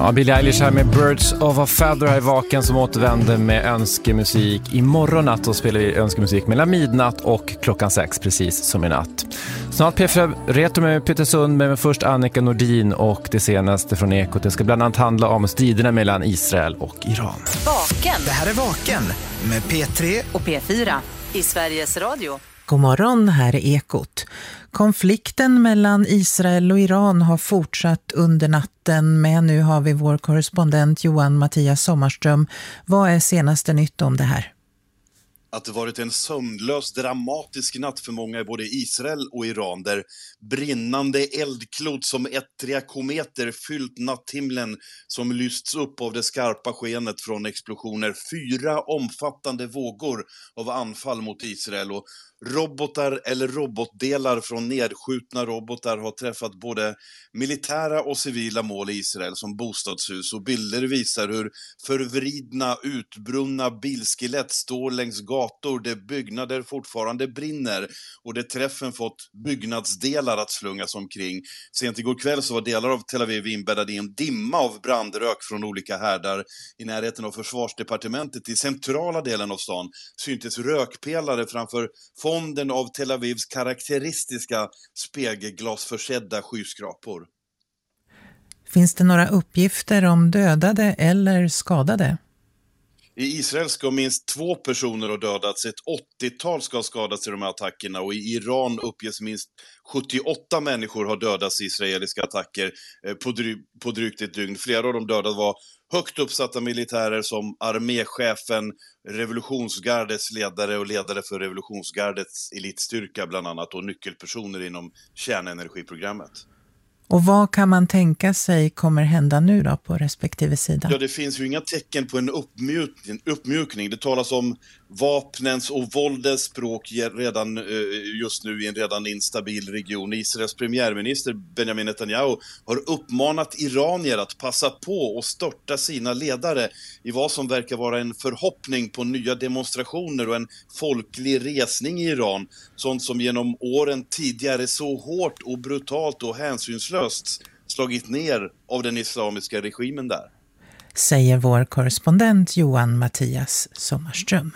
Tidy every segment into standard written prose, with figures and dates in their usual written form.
Ja, Billie Eilish här med Birds of a Feather här i Vaken som återvänder med önskemusik. Imorgon natt då spelar vi önskemusik mellan midnatt och klockan 6, precis som i natt. Snart P4 Retro med Peter Sund, men först Annika Nordin och det senaste från Ekot. Det ska bland annat handla om striderna mellan Israel och Iran. Vaken. Det här är Vaken med P3 och P4 i Sveriges Radio. God morgon, här är Ekot. Konflikten mellan Israel och Iran har fortsatt under natten, men nu har vi vår korrespondent Johan Mattias Sommarström. Vad är senaste nytt om det här? Att det varit en sömnlös, dramatisk natt för många i både Israel och Iran, där brinnande eldklot som ettriga kometer fyllt natthimlen som lysts upp av det skarpa skenet från explosioner. 4 omfattande vågor av anfall mot Israel, och robotar eller robotdelar från nedskjutna robotar har träffat både militära och civila mål i Israel som bostadshus, och bilder visar hur förvridna, utbrunna bilskelett står längs gator där byggnader fortfarande brinner och där träffen fått byggnadsdelar att slungas omkring. Sent igår kväll så var delar av Tel Aviv inbäddade i en dimma av brandrök från olika härdar. I närheten av försvarsdepartementet i centrala delen av stan syntes rökpelare framför fonden av Tel Avivs karaktäristiska spegelglasförsedda skyskrapor. Finns det några uppgifter om dödade eller skadade? I Israel ska minst 2 personer ha dödats, ett 80-tal ska ha skadats i de här attackerna, och i Iran uppges minst 78 människor har dödats i israeliska attacker på drygt ett dygn. Flera av de dödade var högt uppsatta militärer som arméchefen, revolutionsgardets ledare och ledare för revolutionsgardets elitstyrka bland annat, och nyckelpersoner inom kärnenergiprogrammet. Och vad kan man tänka sig kommer hända nu då på respektive sida? Ja, det finns ju inga tecken på en uppmjukning. Det talas om vapnens och våldens språk redan just nu i en redan instabil region. Israels premiärminister Benjamin Netanyahu har uppmanat iranier att passa på och störta sina ledare i vad som verkar vara en förhoppning på nya demonstrationer och en folklig resning i Iran. Sånt som genom åren tidigare så hårt och brutalt och hänsynslöst slagit ner av den islamiska regimen där. Säger vår korrespondent Johan Mattias Sommarström.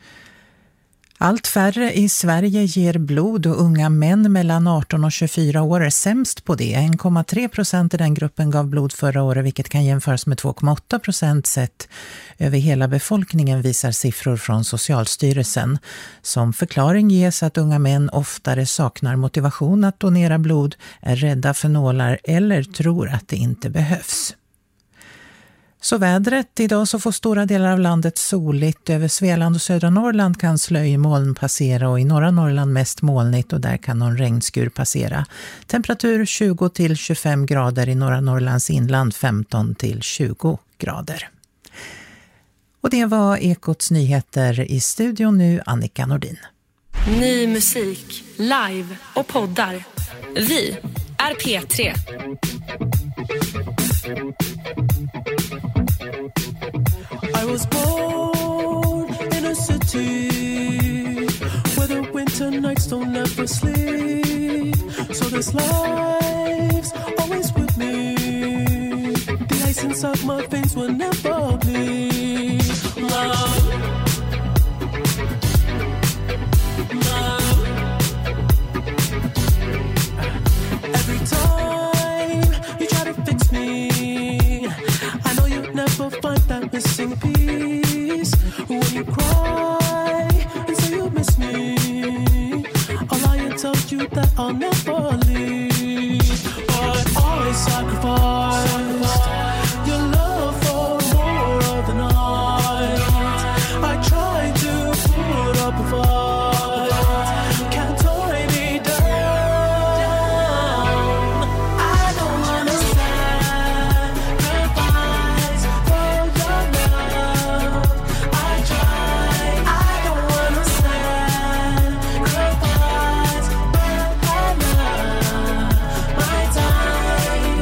Allt färre i Sverige ger blod, och unga män mellan 18 och 24 år är sämst på det. 1,3% i den gruppen gav blod förra året, vilket kan jämföras med 2,8% sett över hela befolkningen, visar siffror från Socialstyrelsen. Som förklaring ges att unga män oftare saknar motivation att donera blod, är rädda för nålar eller tror att det inte behövs. Så vädret, idag så får stora delar av landet soligt. Över Svealand och södra Norrland kan slöjmoln passera, och i norra Norrland mest molnigt, och där kan någon regnskur passera. Temperatur 20 till 25 grader, i norra Norrlands inland 15 till 20 grader. Och det var Ekots nyheter. I studion nu Annika Nordin. Ny musik, live och poddar. Vi är P3. I was born in a city where the winter nights don't ever sleep. So this life's always with me. The ice inside my veins will never bleed. Love, love. Every time you try to fix me, I know you'll never find that missing piece. When you cry and say you miss me, I'll lie and tell you that I'll never leave. But always sacrifice your love for more of the night. I try to put up a fight, can't tie me down. I don't wanna sacrifice for your love. I try, I don't wanna sacrifice, but I love my time.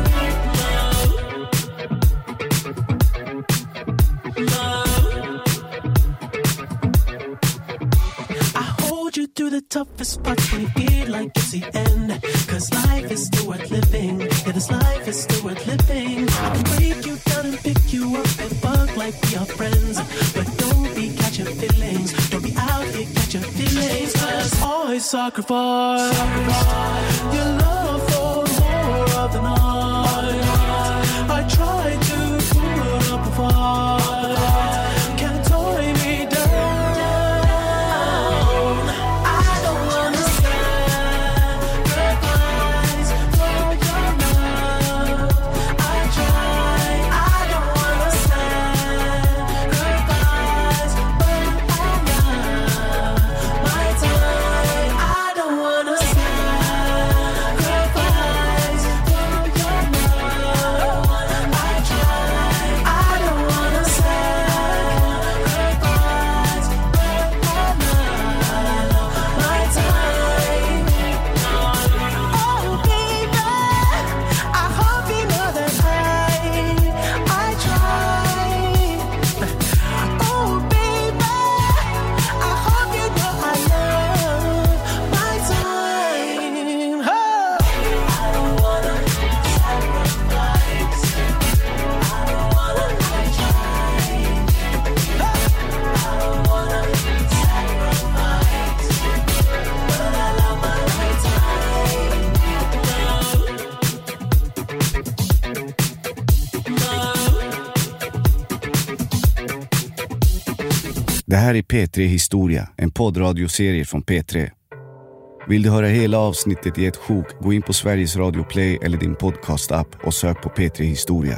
Love, I hold you through the toughest parts when you feel like it's the end. 'Cause life is still worth living. Yeah, this life is still worth living. I can break you down sacrifice. Your love for more of the night. I tried to put up a fight. Can't tie me down. I don't wanna sacrifice for your love. I try. I don't wanna sacrifice for your love. My time. I don't wanna sacrifice for your love. I try. I don't wanna sacrifice for your love. My time. Oh baby, I hope you know that I try. Oh baby, I hope you know I love my time. Oh. I don't wanna sacrifice. I don't wanna try. I don't wanna sacrifice, but I love my time. Det här är P3 Historia, en poddradioserie från P3. Vill du höra hela avsnittet i ett sjok, gå in på Sveriges Radio Play eller din podcast-app och sök på P3 Historia.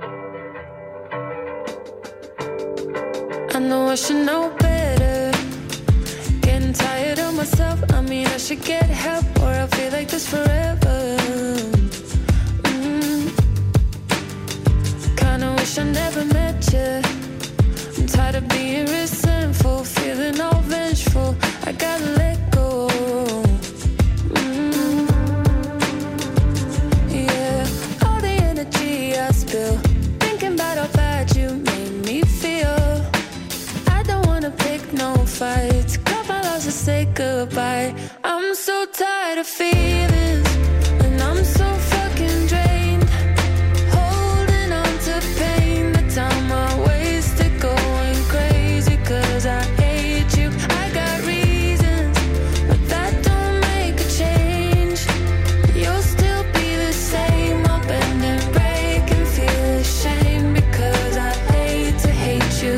I know I should know better. Getting tired of myself. I mean, I should get help, or I'll feel like this forever. Kinda wish I never met you. I'm tired of being resentful, feeling all vengeful. I gotta let go. Yeah, all the energy I spill, thinking about how bad you made me feel. I don't wanna pick no fights, cut my loss and say goodbye. I'm so tired of feelings, and I'm so fucking drained. Holding on to pain, the time I wasted going crazy, 'cause I hate you. I got reasons, but that don't make a change. You'll still be the same. I'll bend and break and feel ashamed, because I hate to hate you.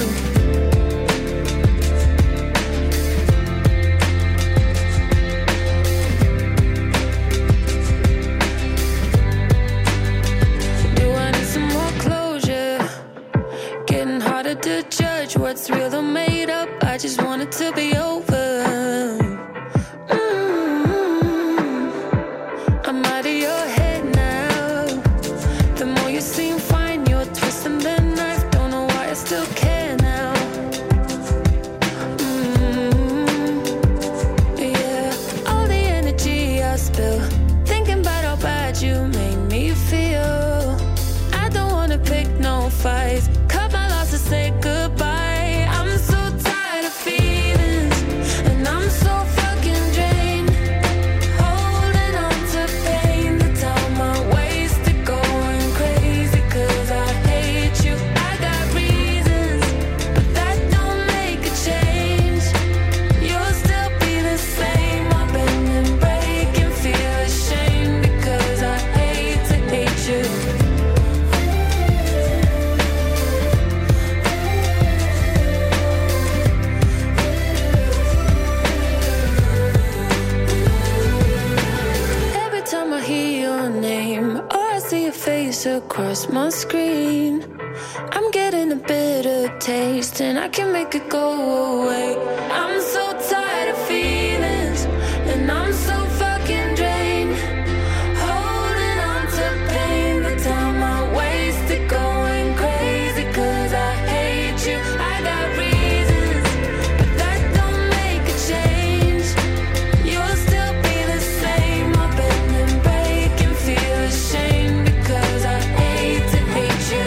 Do I need some more closure? Getting harder to judge what's real or made up. I just want it to be over. I'm out of your head now. The more you seem fine, you're twisting the knife. Don't know why I still care now. Yeah, all the energy I spill, thinking about how bad you made me feel. I don't wanna pick no fights, cut my loss and say goodbye. I'm so tired of feelings, and I'm so fucking drained. Holding on to pain, the time I wasted going crazy, 'cause I hate you. I got reasons, but that don't make a change. You'll still be the same. I'll bend and break and feel ashamed, because I hate to hate you. Every time I hear your name, or I see your face across my screen, I'm getting a bitter taste, and I can make it go away. I'm so tired of feelings, and I'm so fucking drained. Holding on to pain, the time I wasted going crazy, 'cause I hate you. I got reasons, but that don't make a change. You'll still be the same. I'll bend and break and feel ashamed, because I hate to hate you.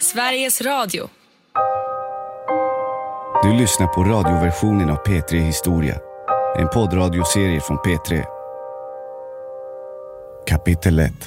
Sveriges Radio. Du lyssnar på radioversionen av P3 Historia. En poddradioserie från P3. Kapitel 1.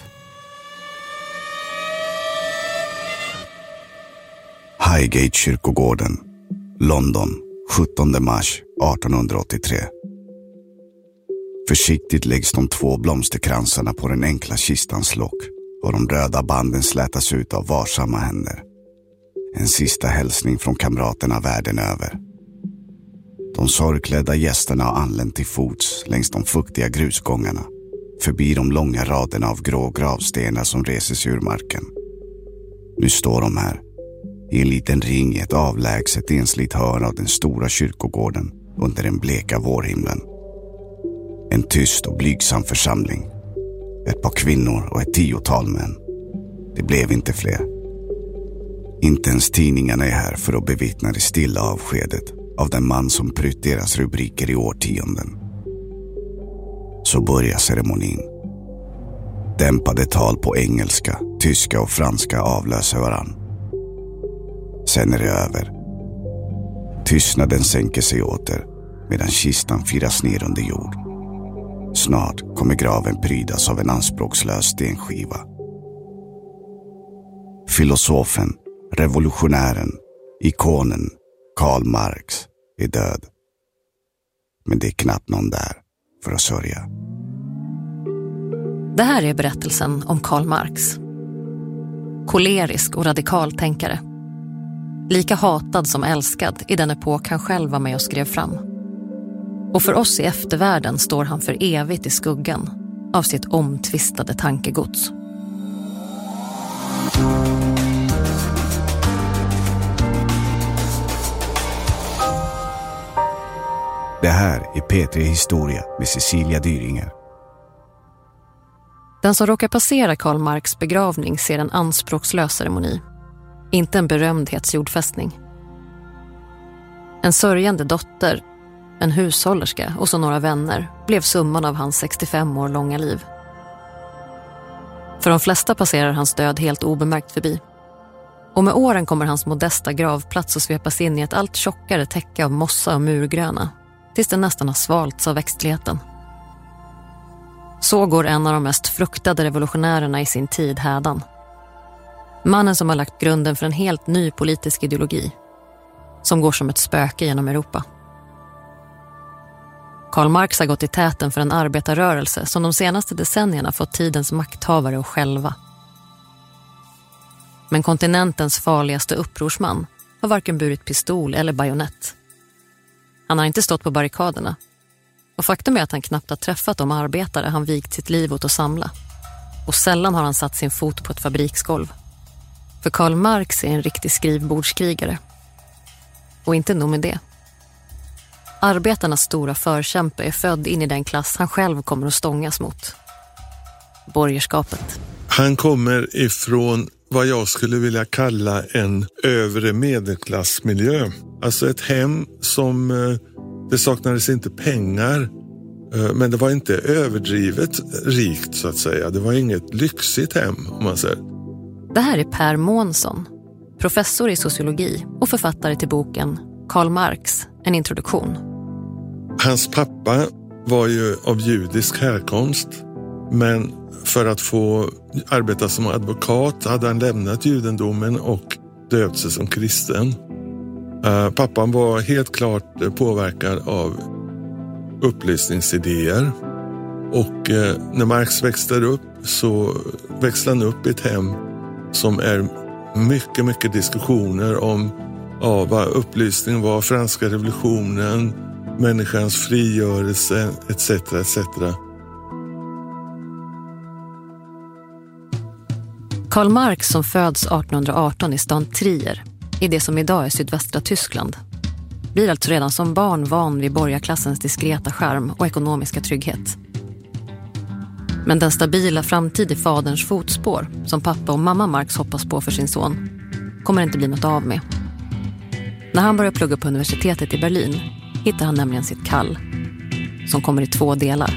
Highgate kyrkogården, London, 17 mars 1883. Försiktigt läggs de 2 blomsterkransarna på den enkla kistans lock och de röda banden slätas ut av varsamma händer. En sista hälsning från kamraterna världen över. De sorgklädda gästerna har anlänt till fots längs de fuktiga grusgångarna, förbi de långa raderna av grå gravstenar som reses ur marken. Nu står de här, i en liten ring i ett avlägset ensligt hörn av den stora kyrkogården under den bleka vårhimlen. En tyst och blygsam församling. Ett par kvinnor och ett 10-tal män. Det blev inte fler. Inte ens tidningarna är här för att bevittna det stilla avskedet av den man som prytt deras rubriker i årtionden. Så börjar ceremonin. Dämpade tal på engelska, tyska och franska avlöser varann. Sen är det över. Tystnaden sänker sig åter medan kistan firas ner under jord. Snart kommer graven prydas av en anspråkslös stenskiva. Filosofen, revolutionären, ikonen Karl Marx är död. Men det är knappt någon där för att sörja. Det här är berättelsen om Karl Marx. Kolerisk och radikal tänkare. Lika hatad som älskad i den epok han själv var med och skrev fram. Och för oss i eftervärlden står han för evigt i skuggan av sitt omtvistade tankegods. Det här är P3 Historia med Cecilia Dyringer. Den som råkar passera Karl Marx begravning ser en anspråkslös ceremoni. Inte en berömdhetsjordfästning. En sörjande dotter, en hushållerska och så några vänner blev summan av hans 65 år långa liv. För de flesta passerar hans död helt obemärkt förbi. Och med åren kommer hans modesta gravplats att svepas in i ett allt tjockare täcke av mossa och murgröna, tills den nästan har svalts av växtligheten. Så går en av de mest fruktade revolutionärerna i sin tid hädan. Mannen som har lagt grunden för en helt ny politisk ideologi, som går som ett spöke genom Europa. Karl Marx har gått i täten för en arbetarrörelse som de senaste decennierna fått tidens makthavare att själva. Men kontinentens farligaste upprorsman har varken burit pistol eller bajonett. Han har inte stått på barrikaderna. Och faktum är att han knappt har träffat de arbetare han vigt sitt liv åt att samla. Och sällan har han satt sin fot på ett fabriksgolv. För Karl Marx är en riktig skrivbordskrigare. Och inte nog med det. Arbetarnas stora förkämpe är född in i den klass han själv kommer att stångas mot. Borgerskapet. Han kommer ifrån vad jag skulle vilja kalla en övre medelklassmiljö. Alltså ett hem som det saknades inte pengar, men det var inte överdrivet rikt så att säga. Det var inget lyxigt hem om man säger. Det här är Per Månsson, professor i sociologi och författare till boken Karl Marx, en introduktion. Hans pappa var ju av judisk härkomst, men för att få arbeta som advokat hade han lämnat judendomen och döpt sig som kristen. Pappan var helt klart påverkad av upplysningsidéer och när Marx växte upp så växte han upp i ett hem som är mycket, mycket diskussioner om vad upplysning var, franska revolutionen, människans frigörelse etc. etc. Karl Marx som föds 1818 i stan Trier, i det som idag är sydvästra Tyskland, blir alltså redan som barn van vid borgarklassens diskreta charm och ekonomiska trygghet. Men den stabila framtid i faderns fotspår, som pappa och mamma Marx hoppas på för sin son, kommer inte bli något av med. När han börjar plugga på universitetet i Berlin hittar han nämligen sitt kall, som kommer i 2 delar.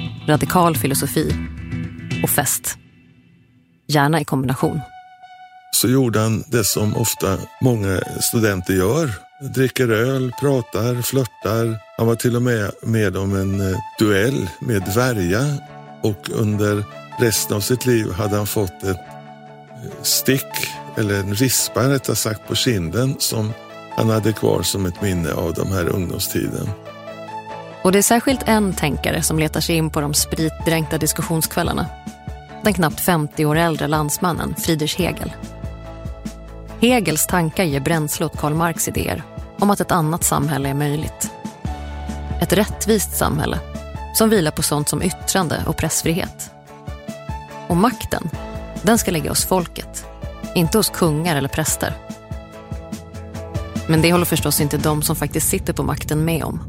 Radikal filosofi och fest. Gärna i kombination. så gjorde han det som ofta många studenter gör. Dricker öl, pratar, flörtar. Han var till och med om en duell med dvärgar. Och under resten av sitt liv hade han fått ett stick, eller en rispa rättare sagt, på kinden som han hade kvar som ett minne av de här ungdomstiden. Och det är särskilt en tänkare som letar sig in på de spritdränkta diskussionskvällarna. Den knappt 50 år äldre landsmannen Friedrich Hegel. Hegels tankar ger bränsle åt Karl Marx idéer om att ett annat samhälle är möjligt. Ett rättvist samhälle som vilar på sånt som yttrande och pressfrihet. Och makten, den ska ligga hos folket, inte hos kungar eller präster. Men det håller förstås inte de som faktiskt sitter på makten med om.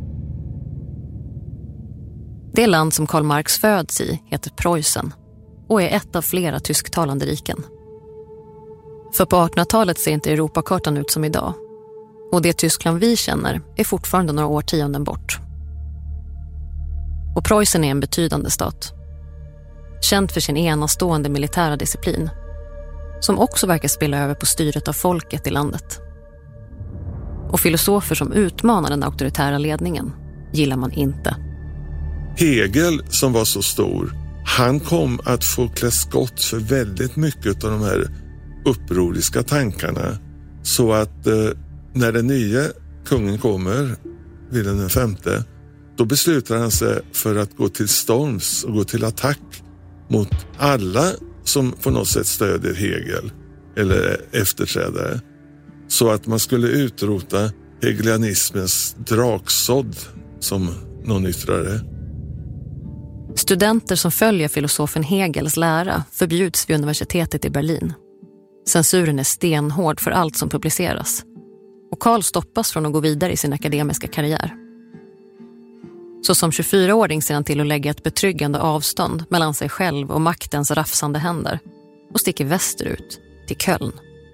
Det land som Karl Marx föds i heter Preussen och är ett av flera tysktalande riken. För på 1800-talet ser inte Europakartan ut som idag. Och det Tyskland vi känner är fortfarande några årtionden bort. Och Preussen är en betydande stat. Känd för sin enastående militära disciplin. Som också verkar spela över på styret av folket i landet. Och filosofer som utmanar den auktoritära ledningen gillar man inte. Hegel, som var så stor, han kom att få klä skott för väldigt mycket av de här upproriska tankarna. Så att när den nya kungen kommer, Wilhelm V, då beslutar han sig för att gå till storms och gå till attack mot alla som på något sätt stöder Hegel eller efterträdare. Så att man skulle utrota hegelianismens draksådd, som någon yttrade. Studenter som följer filosofen Hegels lära förbjuds vid universitetet i Berlin. Censuren är stenhård för allt som publiceras. Och Karl stoppas från att gå vidare i sin akademiska karriär. Så som 24-åring ser han till att lägga ett betryggande avstånd mellan sig själv och maktens rafsande händer och sticker västerut till Köln.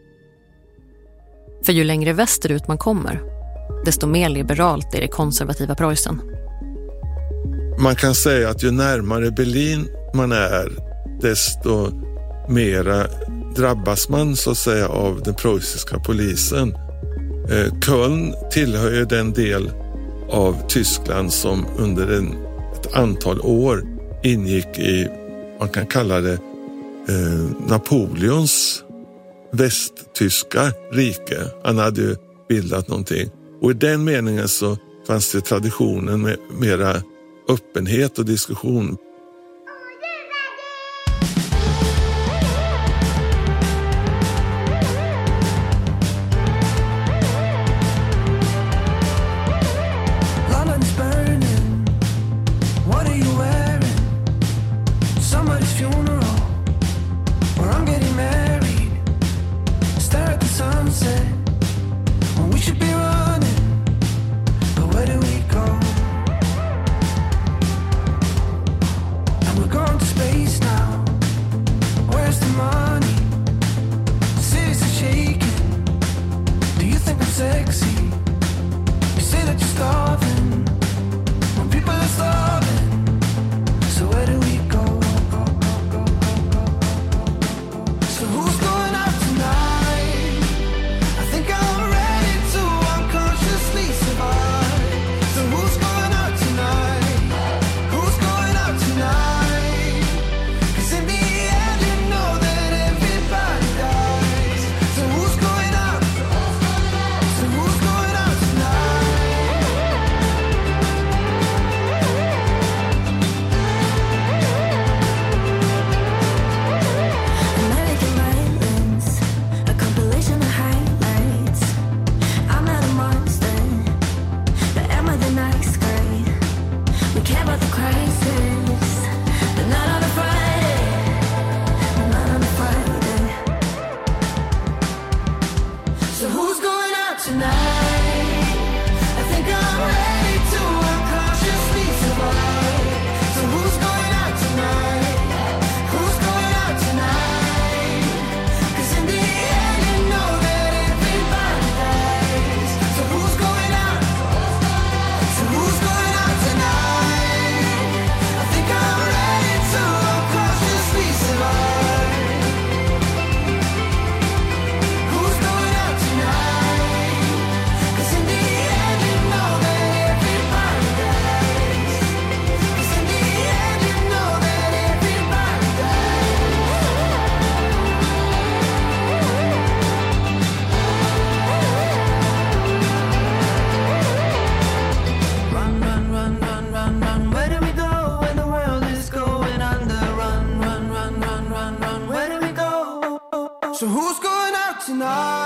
För ju längre västerut man kommer, desto mer liberalt är det konservativa Preussen. Man kan säga att ju närmare Berlin man är, desto mera drabbas man så att säga av den preussiska polisen. Köln tillhör ju den del av Tyskland som under ett antal år ingick i, man kan kalla det, Napoleons västtyska rike. Han hade ju bildat någonting. Och i den meningen så fanns det traditionen med mera öppenhet och diskussion.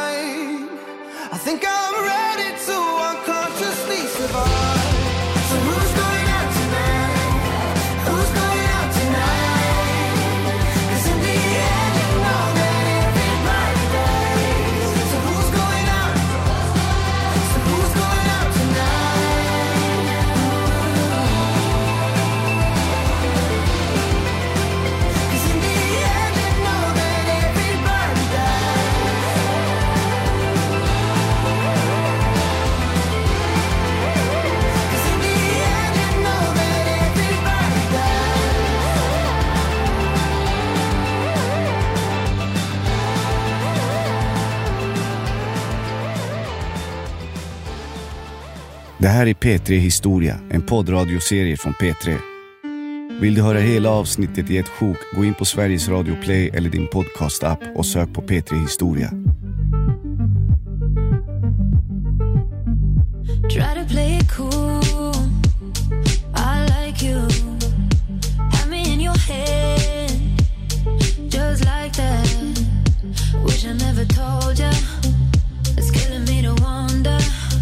tonight. I think I'm ready to unconsciously survive. So who's going out tonight? Who's going out tonight? 'Cause in the end you know that everybody dies. So who's going out? So who's going out tonight? 'Cause in the end you know that everybody dies. 'Cause in the end you know that everybody Det här är P3 Historia, en poddradioserie från P3. Vill du höra hela avsnittet i ett sjok, gå in på Sveriges Radio Play eller din podcast-app och sök på P3 Historia. Try to play it cool. I like you. Have me in your head. Just like that. Wish I never told ya. It's killing me to wonder.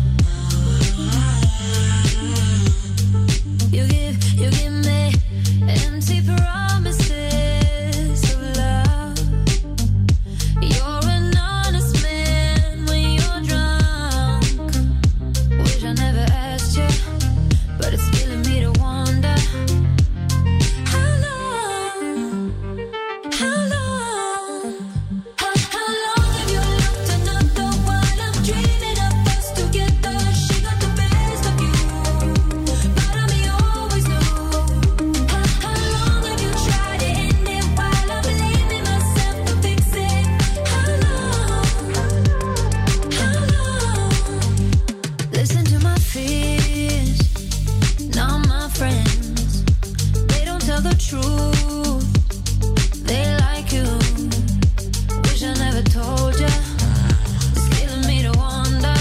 You give me empty promises of love. You're an honest man when you're drunk. Wish I never asked you, but it's killing me to wonder. How long? How long? How long have you looked another while I'm dreaming of us together? She got the best of you, but I'm you always knew. How long have you tried to end it while I'm blaming myself to fix it? How long? How long? Listen to my fears, not my friends. They don't tell the truth. They like you. Wish I never told ya. It's killing me to wonder.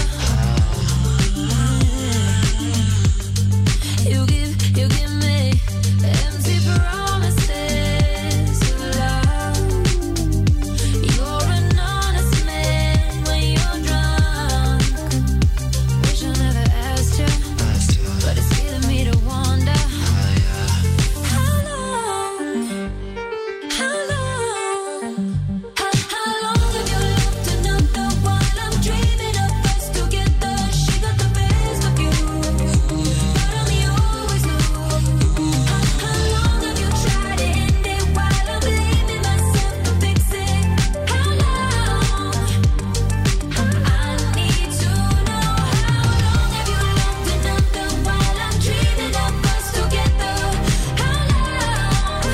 You give me empty promises of love. You're an honest man when you're drunk. Wish I never asked you, but it's killing me to wonder. How long? How long? How long have you looked another while I'm dreaming of us together? She got the best of you, but I'm you always knew. How long have you tried to end it while I'm blaming myself to fix it? How long? I need to know. How long have you looked another while I'm dreaming of us together? How long?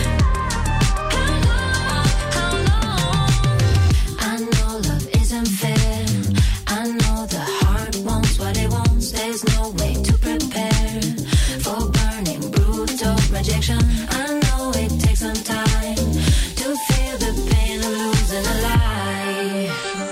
How long? I know love isn't fair. I know the heart wants what it wants. There's no way to prepare for burning, brutal rejection. I know it takes some time to feel the pain of losing a lie.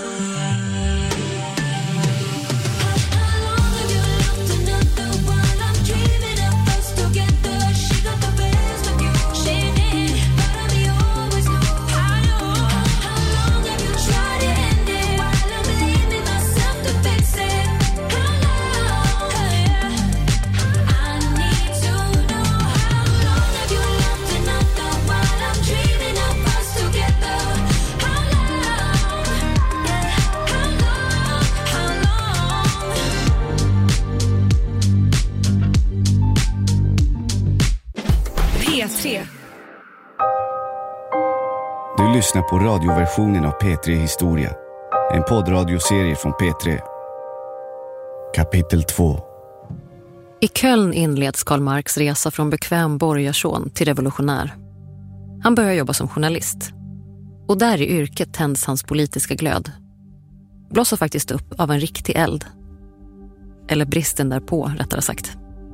How long have you looked another while I'm dreaming of us together? She got the best of you. She did, but I'm you always knew. How long have you tried to end it while I'm blaming myself to fix it? How long? I need to know. How long have you loved another while I'm dreaming of us together? How long? How long? How long? P3. Du lyssnar på radioversionen av P3 Historia, en poddradioserie från P3. Kapitel 2. I Köln inleds Karl Marx resa från bekväm borgarson till revolutionär. Han börjar jobba som journalist. Och där i yrket tänds hans politiska glöd. Blossar faktiskt upp av en riktig eld. Eller bristen därpå, rättare sagt.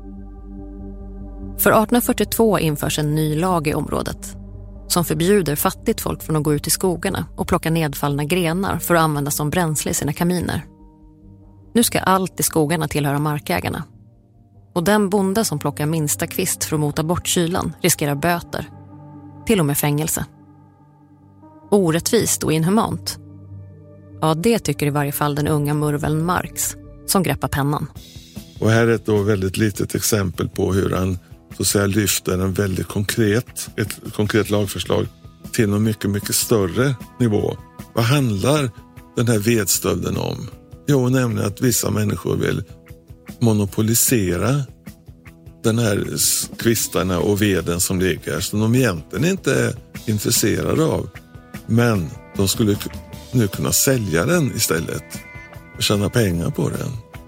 För 1842 införs en ny lag i området som förbjuder fattigt folk från att gå ut i skogarna och plocka nedfallna grenar för att använda som bränsle i sina kaminer. Nu ska allt i skogarna tillhöra markägarna. Och den bonde som plockar minsta kvist för att mota bort kylan riskerar böter. Till och med fängelse. Orättvist och inhumant. Ja, det tycker i varje fall den unga murveln Marx som greppar pennan. Och här är ett då väldigt litet exempel på hur han så att säga lyfter ett konkret lagförslag till en mycket, mycket större nivå. Vad handlar den här vedstölden om? Jo, nämligen att vissa människor vill monopolisera den här kvistarna och veden som ligger, som de egentligen inte är intresserade av. Men de skulle nu kunna sälja den istället och tjäna pengar på den.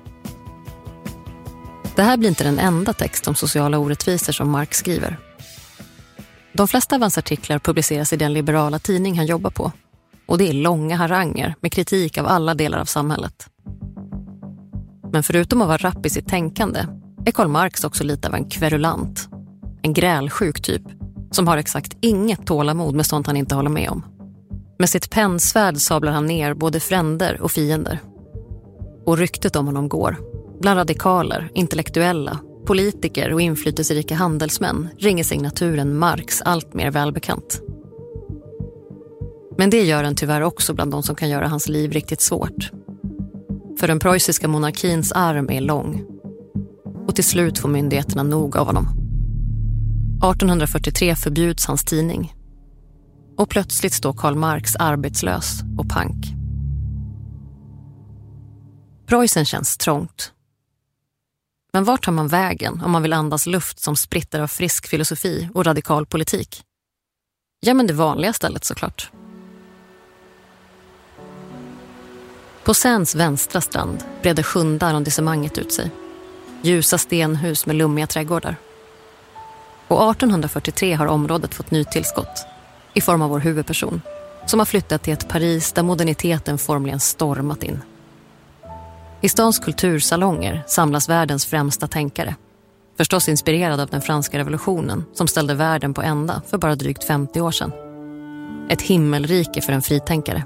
Det här blir inte den enda text om sociala orättvisor som Marx skriver. De flesta av hans artiklar publiceras i den liberala tidning han jobbar på. Och det är långa haranger med kritik av alla delar av samhället. Men förutom att vara rapp i sitt tänkande är Karl Marx också lite av en kverulant. En grälsjuk typ som har exakt inget tålamod med sånt han inte håller med om. Med sitt pennsvärd sablar han ner både fränder och fiender. Och ryktet om honom går. Bland radikaler, intellektuella, politiker och inflytelserika handelsmän ringer signaturen Marx allt mer välbekant. Men det gör han tyvärr också bland de som kan göra hans liv riktigt svårt. För den preussiska monarkins arm är lång. Och till slut får myndigheterna nog av honom. 1843 förbjuds hans tidning. Och plötsligt står Karl Marx arbetslös och pank. Preussen känns trångt. Men vart tar man vägen om man vill andas luft som spritter av frisk filosofi och radikal politik? Ja, men det vanliga stället såklart. På Seines vänstra strand breder 7:e arrondissemanget ut sig. Ljusa stenhus med lummiga trädgårdar. Och 1843 har området fått nytillskott i form av vår huvudperson som har flyttat till ett Paris där moderniteten formligen stormat in. I stans kultursalonger samlas världens främsta tänkare. Förstås inspirerad av den franska revolutionen som ställde världen på ända för bara drygt 50 år sedan. Ett himmelrike för en fritänkare.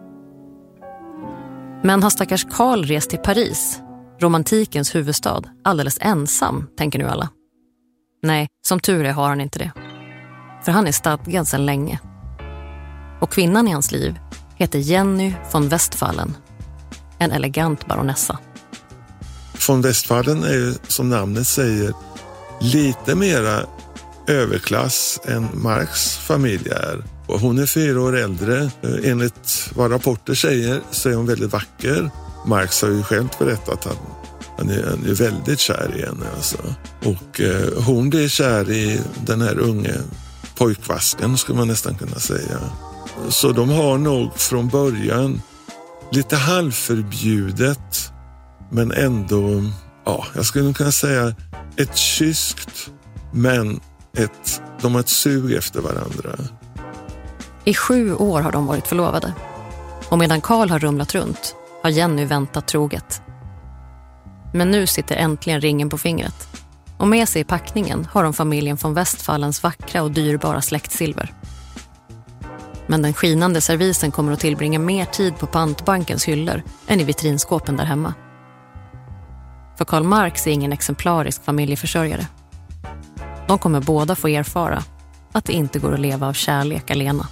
Men har stackars Karl rest till Paris, romantikens huvudstad, alldeles ensam, tänker nu alla. Nej, som tur är har han inte det. För han är stadgad sedan länge. Och kvinnan i hans liv heter Jenny von Westphalen. En elegant baronessa. Von Westphalen är ju, som namnet säger, lite mera överklass än Marx familj är. Och hon är 4 år äldre. Enligt vad rapporter säger så är hon väldigt vacker. Marx har ju själv berättat att han är väldigt kär i henne. Alltså. Och hon blir kär i den här unge pojkvasken, skulle man nästan kunna säga. Så de har nog från början lite halvförbjudet, men ändå, ja, jag skulle kunna säga ett kyskt, men de har ett sug efter varandra. I 7 år har de varit förlovade. Och medan Karl har rumlat runt har Jenny väntat troget. Men nu sitter äntligen ringen på fingret. Och med sig i packningen har de familjen från Westfallens vackra och dyrbara släktsilver. Men den skinande servisen kommer att tillbringa mer tid på pantbankens hyllor än i vitrinskåpen där hemma. För Karl Marx är ingen exemplarisk familjeförsörjare. De kommer båda få erfara att det inte går att leva av kärlek alena.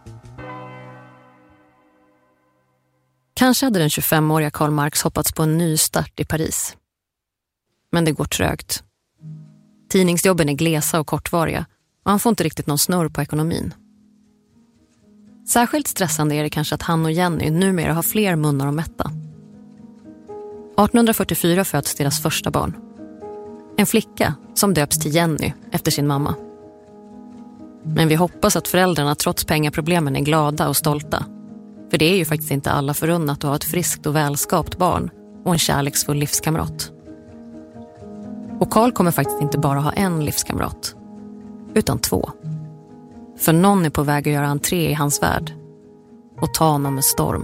Kanske hade den 25-åriga Karl Marx hoppats på en ny start i Paris. Men det går trögt. Tidningsjobben är glesa och kortvariga och han får inte riktigt någon snurr på ekonomin. Särskilt stressande är det kanske att han och Jenny numera har fler munnar att mätta. 1844 föds deras första barn. En flicka som döps till Jenny efter sin mamma. Men vi hoppas att föräldrarna trots pengaproblemen är glada och stolta. För det är ju faktiskt inte alla förunnat att ha ett friskt och välskapt barn och en kärleksfull livskamrat. Och Karl kommer faktiskt inte bara ha en livskamrat, utan 2. För någon är på väg att göra entré i hans värld och ta honom med storm.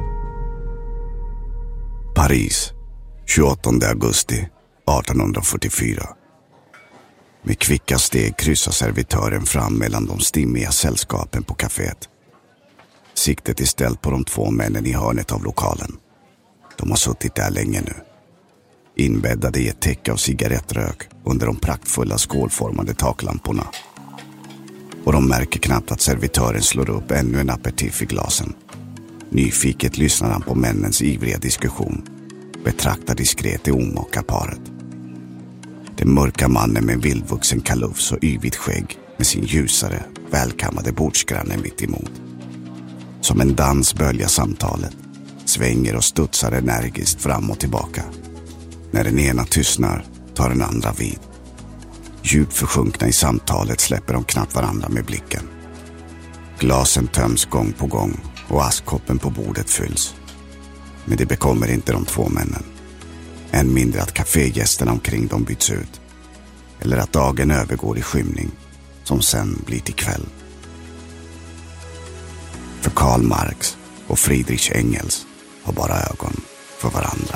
Paris, 28 augusti 1844. Med kvicka steg kryssar servitören fram mellan de stimmiga sällskapen på kaféet. Siktet är ställt på de 2 männen i hörnet av lokalen. De har suttit där länge nu. Inbäddade i ett täcke av cigarettrök under de praktfulla skålformade taklamporna. Och de märker knappt att servitören slår upp ännu en aperitif i glasen. Nyfiket lyssnar han på männens ivriga diskussion. Betraktar diskret det omaka paret. Den mörka mannen med vildvuxen kalufs och yvigt skägg med sin ljusare, välkammade bordsgranne mitt emot. Som en dans böljar samtalet, svänger och studsar energiskt fram och tillbaka. När den ena tystnar tar den andra vid. Djupt försjunkna i samtalet släpper de knappt varandra med blicken. Glasen töms gång på gång och askkoppen på bordet fylls. Men det bekommer inte de två männen. Än mindre att kafégästerna omkring dem byts ut. Eller att dagen övergår i skymning som sen blir till kväll. För Karl Marx och Friedrich Engels har bara ögon för varandra.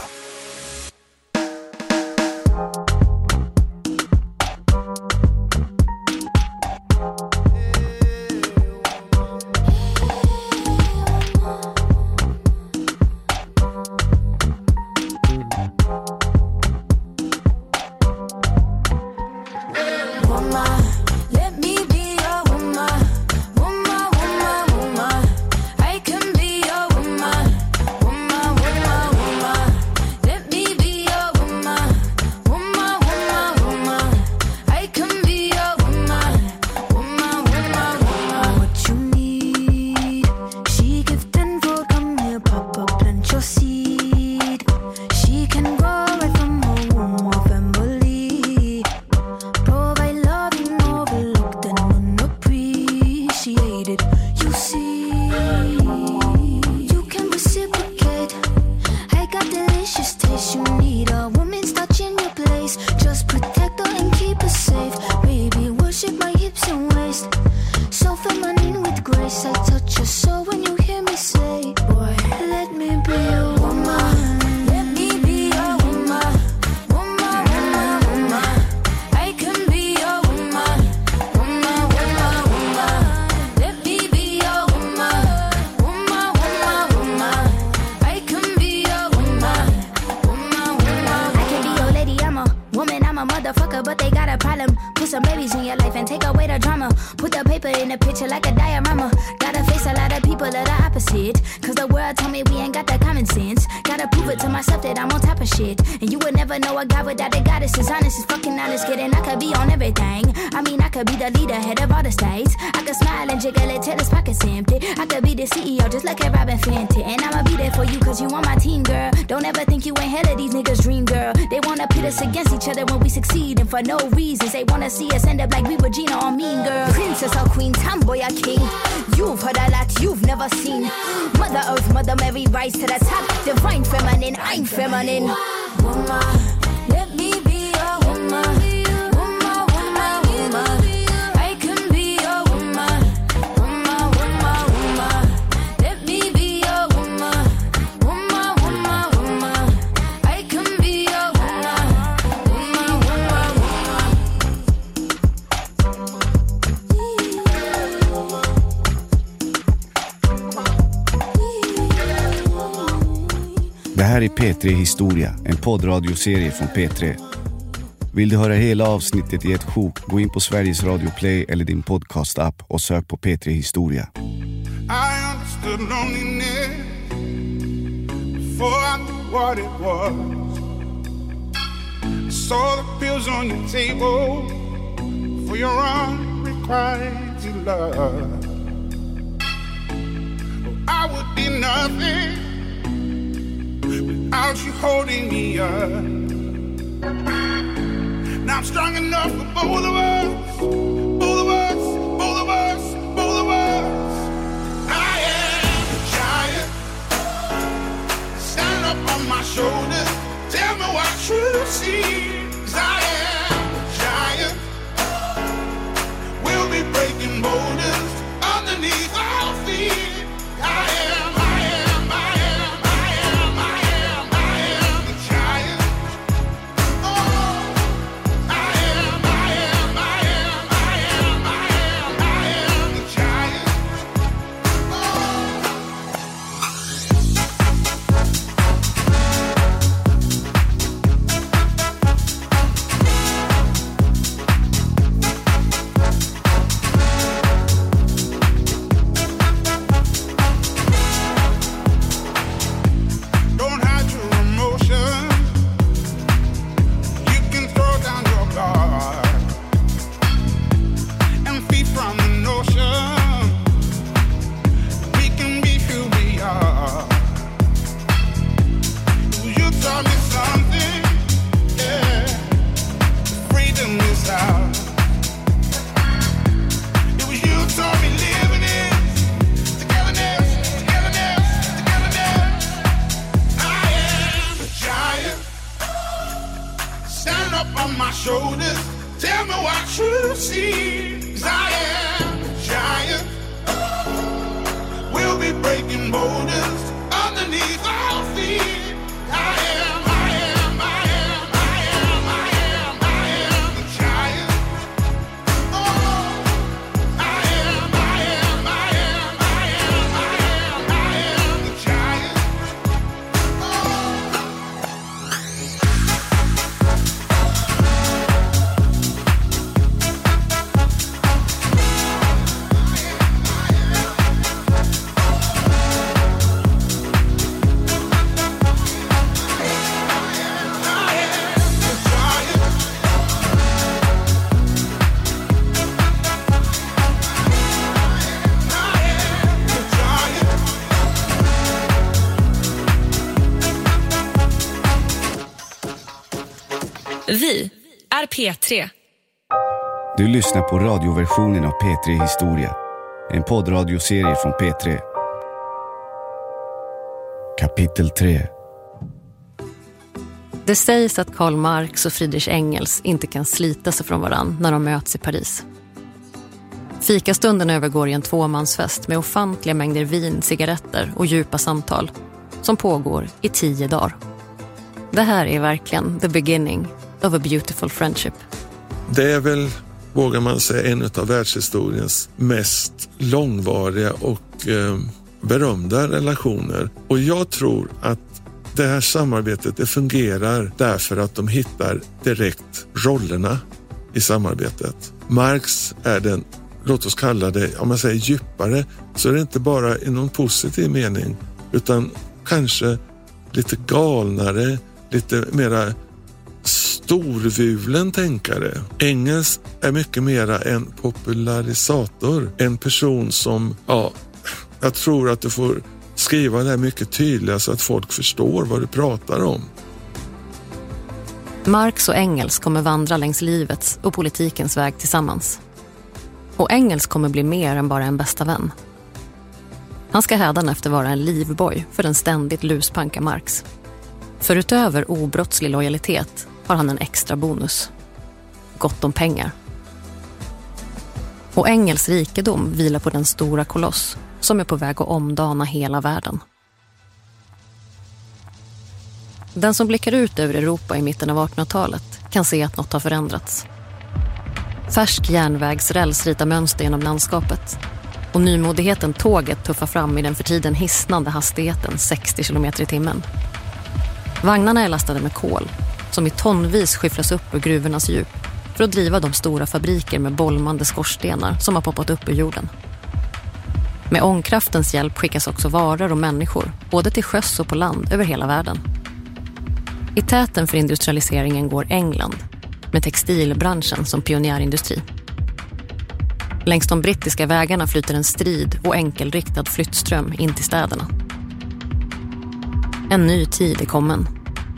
For no reasons, they wanna see us end up like we were Gina or Mean Girl. Princess or queen, tomboy or king. You've heard a lot you've never seen. Mother Earth, Mother Mary, rise to the top. Divine feminine, I'm feminine. Woman, let me be a woman. Woman, woman, woman. I can be a woman. Woman, woman, woman. Let me be a woman. Woman, woman, woman. I can be a woman. Woman, woman, woman. Det här är P3 Historia, en poddradioserie från P3. Vill du höra hela avsnittet i ett sjok, gå in på Sveriges Radio Play eller din podcast-app och sök på P3 Historia. I understood loneliness before I knew what it was. I saw the pills on your table for your unrequited love. I would be nothing without you holding me up. Now I'm strong enough for both of us, both of us, both of us, both of us. I am a giant. Stand up on my shoulders. Tell me what you see. 'Cause I am a giant. We'll be breaking boulders underneath our feet. I am, I am, I am, I am, I am, I am the giant. Oh, I am, I am, I am, I am, I am, I am the giant. Oh. taught me something, yeah. Freedom is ours. It was you who taught me living is togetherness, togetherness, togetherness. I am a giant. Stand up on my shoulders. Tell me what you see. 'Cause I am a giant. We'll be breaking borders underneath our feet. I am, I am, I am, I am, I am, I am the giant. Oh, I am, I am, I am, I am, I am, I am the giant. Vi är P3. Du lyssnar på radioversionen av P3 Historia. En poddradioserie från P3. Kapitel 3. Det sägs att Karl Marx och Friedrich Engels inte kan slita sig från varann när de möts i Paris. Fikastunden övergår i en tvåmansfest med ofantliga mängder vin, cigaretter och djupa samtal som pågår i 10 dagar. Det här är verkligen the beginning of a beautiful friendship. Det är väl, vågar man säga, en av världshistoriens mest långvariga och berömda relationer. Och jag tror att det här samarbetet, det fungerar därför att de hittar direkt rollerna i samarbetet. Marx är den, låt oss kalla det, om man säger djupare, så är det inte bara i någon positiv mening, utan kanske lite galnare, lite mera storvulen tänkare. Engels är mycket mera en popularisator, en person som, jag tror att du får skriva det här mycket tydligare så att folk förstår vad du pratar om. Marx och Engels kommer vandra längs livets och politikens väg tillsammans. Och Engels kommer bli mer än bara en bästa vän. Han ska hädanefter vara en livboj för den ständigt luspanka Marx. Förutöver obrottslig lojalitet har han en extra bonus. Gott om pengar. Och Engels rikedom vilar på den stora koloss som är på väg att omdana hela världen. Den som blickar ut över Europa i mitten av 1800-talet kan se att något har förändrats. Färsk järnvägsräls ritar mönster genom landskapet och nymodigheten tåget tuffar fram i den för tiden hisnande hastigheten 60 km i timmen. Vagnarna är lastade med kol som i tonvis skyfflas upp ur gruvornas djup för att driva de stora fabriker med bolmande skorstenar som har poppat upp ur jorden. Med ångkraftens hjälp skickas också varor och människor både till sjöss och på land över hela världen. I täten för industrialiseringen går England med textilbranschen som pionjärindustri. Längs de brittiska vägarna flyter en strid och enkelriktad flyttström in till städerna. En ny tid är kommen.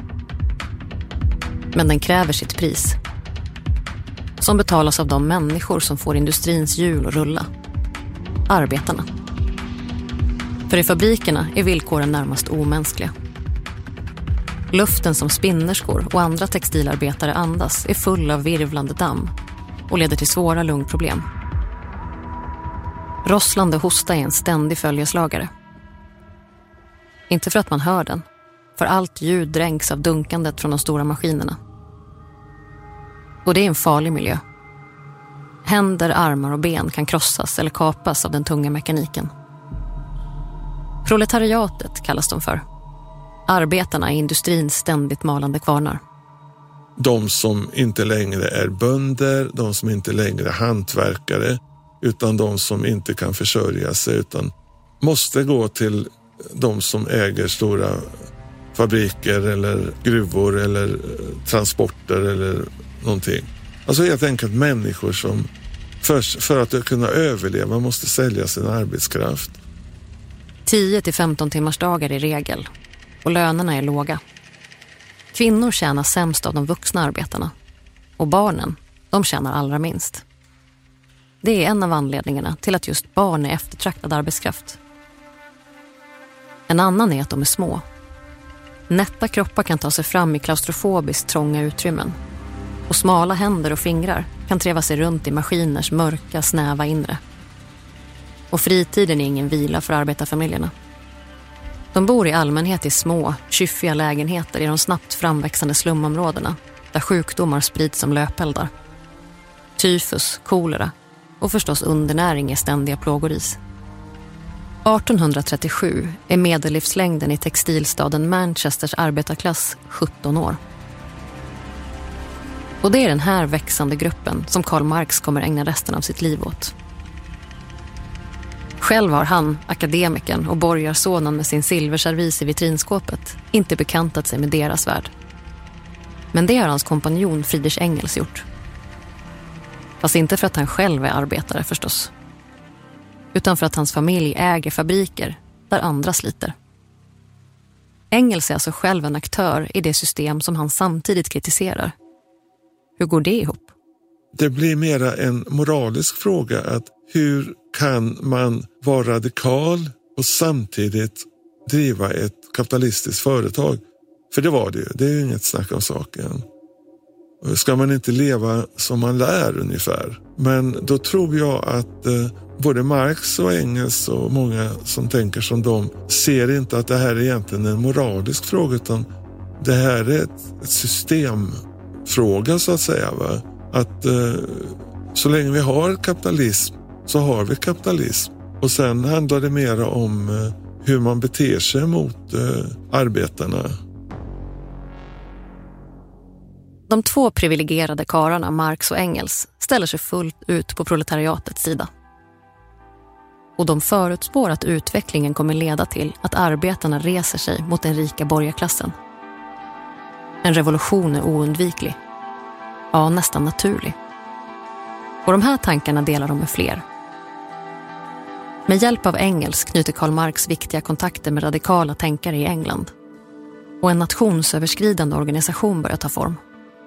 Men den kräver sitt pris. Som betalas av de människor som får industrins hjul att rulla. Arbetarna. För i fabrikerna är villkoren närmast omänskliga. Luften som spinnerskor och andra textilarbetare andas är full av virvlande damm och leder till svåra lungproblem. Rosslande hosta är en ständig följeslagare. Inte för att man hör den, för allt ljud dränks av dunkandet från de stora maskinerna. Och det är en farlig miljö. Händer, armar och ben kan krossas eller kapas av den tunga mekaniken. Proletariatet kallas de för. Arbetarna i industrins ständigt malande kvarnar. De som inte längre är bönder, de som inte längre är hantverkare, utan de som inte kan försörja sig utan måste gå till de som äger stora fabriker eller gruvor eller transporter eller någonting. Alltså helt enkelt människor som för att kunna överleva måste sälja sin arbetskraft. 10 till 15 timmars dagar i regel och lönerna är låga. Kvinnor tjänar sämst av de vuxna arbetarna. Och barnen, de tjänar allra minst. Det är en av anledningarna till att just barn är eftertraktad arbetskraft. En annan är att de är små. Nätta kroppar kan ta sig fram i klaustrofobiskt trånga utrymmen. Och smala händer och fingrar kan treva sig runt i maskiners mörka, snäva inre. Och fritiden är ingen vila för arbetarfamiljerna. De bor i allmänhet i små, kyffiga lägenheter i de snabbt framväxande slumområdena där sjukdomar sprids som löpeldar. Tyfus, kolera och förstås undernäring är ständiga plågor i. 1837 är medellivslängden i textilstaden Manchesters arbetarklass 17 år. Och det är den här växande gruppen som Karl Marx kommer ägna resten av sitt liv åt. Själv har han, akademikern och borgarsonen med sin silverservis i vitrinskåpet, inte bekantat sig med deras värld. Men det har hans kompanjon Friedrich Engels gjort. Fast inte för att han själv är arbetare förstås. Utan för att hans familj äger fabriker där andra sliter. Engels är alltså själv en aktör i det system som han samtidigt kritiserar. Hur går det ihop? Det blir mera en moralisk fråga att hur kan man vara radikal och samtidigt driva ett kapitalistiskt företag? För det var det ju, det är ju inget snack om saken. Ska man inte leva som man lär ungefär? Men då tror jag att både Marx och Engels och många som tänker som de ser inte att det här är egentligen en moralisk fråga, utan det här är ett systemfråga så att säga. Va? Att så länge vi har kapitalism så har vi kapitalism. Och sen handlar det mer om hur man beter sig mot arbetarna. De två privilegierade karlarna Marx och Engels ställer sig fullt ut på proletariatets sida. Och de förutspår att utvecklingen kommer leda till att arbetarna reser sig mot den rika borgarklassen. En revolution är oundviklig. Ja, nästan naturlig. Och de här tankarna delar de med fler. Med hjälp av Engels knyter Karl Marx viktiga kontakter med radikala tänkare i England. Och en nationsöverskridande organisation börjar ta form.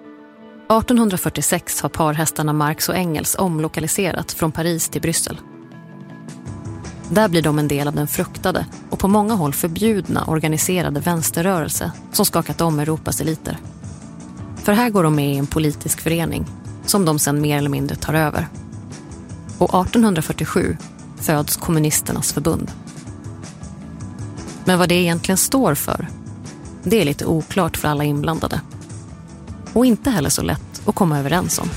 1846 har parhästarna Marx och Engels omlokaliserat från Paris till Bryssel. Där blir de en del av den fruktade och på många håll förbjudna organiserade vänsterrörelse som skakat om Europas eliter. För här går de med i en politisk förening som de sedan mer eller mindre tar över. Och 1847 föds kommunisternas förbund. Men vad det egentligen står för, det är lite oklart för alla inblandade. Och inte heller så lätt att komma överens om.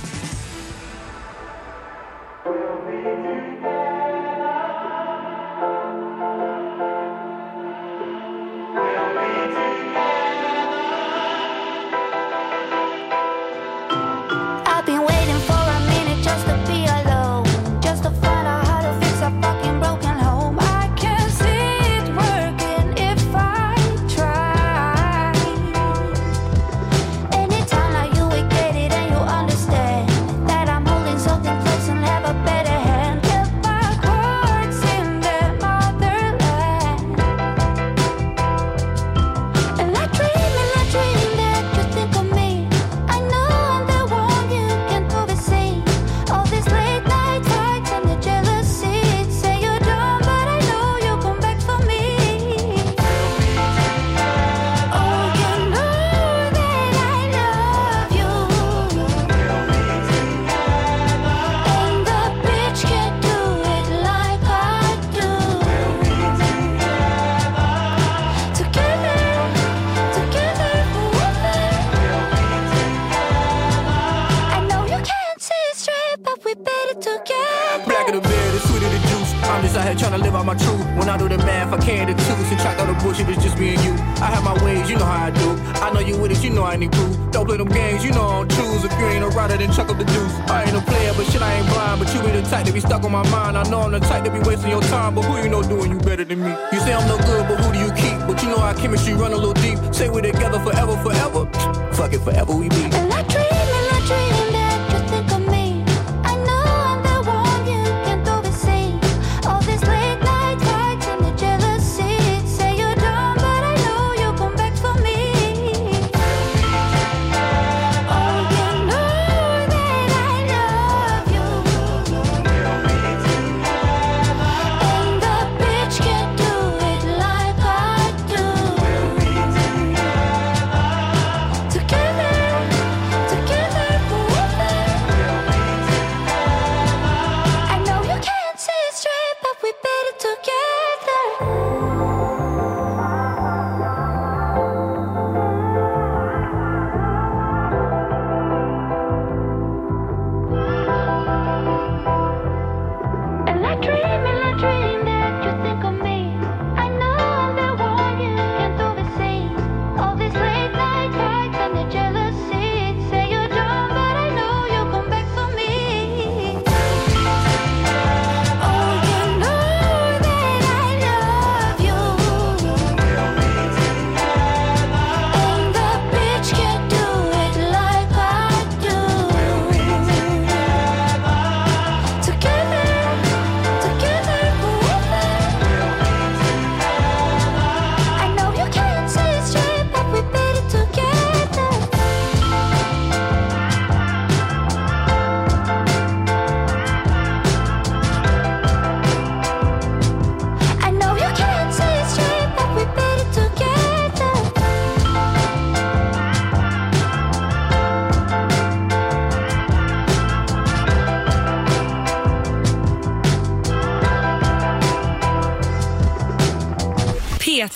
Trying to live out my truth. When I do the math, I can't do two. And track all the bullshit, it's just me and you. I have my ways, you know how I do. I know you with it, you know I need proof. Don't play them games, you know I don't choose. If you ain't a rider, then chuck up the deuce. I ain't a player, but shit, I ain't blind. But you be the type to be stuck on my mind. I know I'm the type to be wasting your time. But who you know doing you better than me? You say I'm no good, but who do you keep? But you know our chemistry run a little deep. Say we're together forever, forever. Fuck it, forever we be. And I dream that you think of me. I know I'm the one you can't oversee. All this late night fights and the jealousy. Say you're done, but I know you'll come back for me.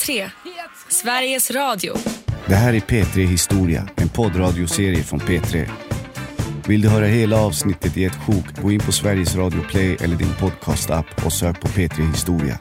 P3, Sveriges Radio. Det här är P3 Historia, en poddradioserie från P3. Vill du höra hela avsnittet i ett sjok, gå in på Sveriges Radio Play eller din podcast-app och sök på P3 Historia.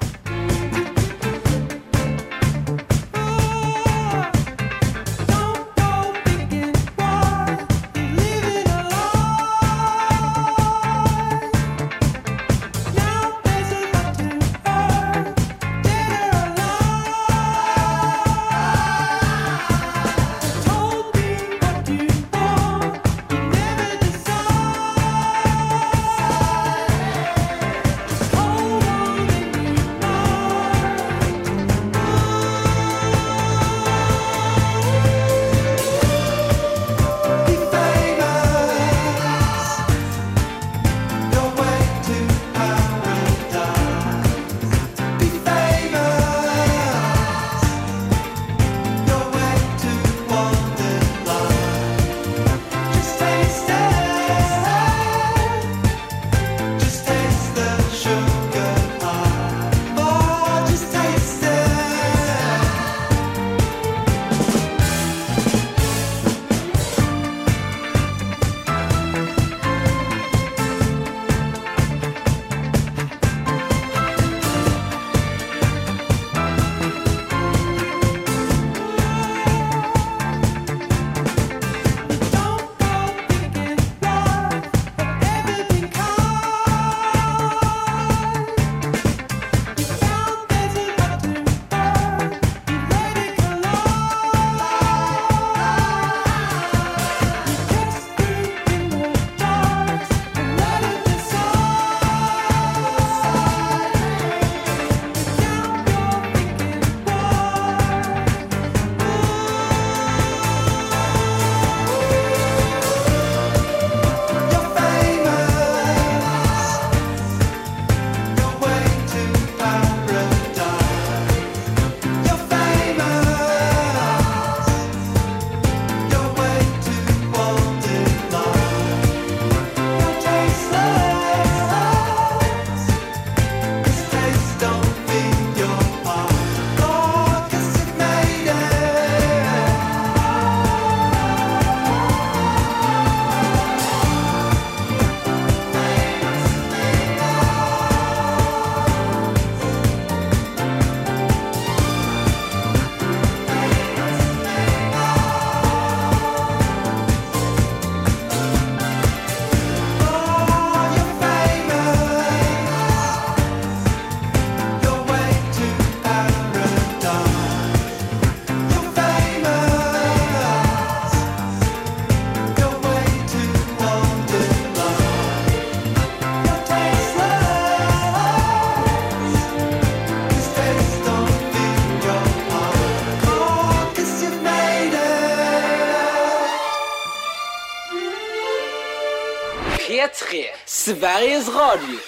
P3, Sveriges Radio.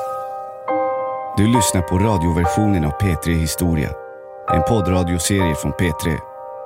Du lyssnar på radioversionen av P3 Historia, en poddradioserie från P3.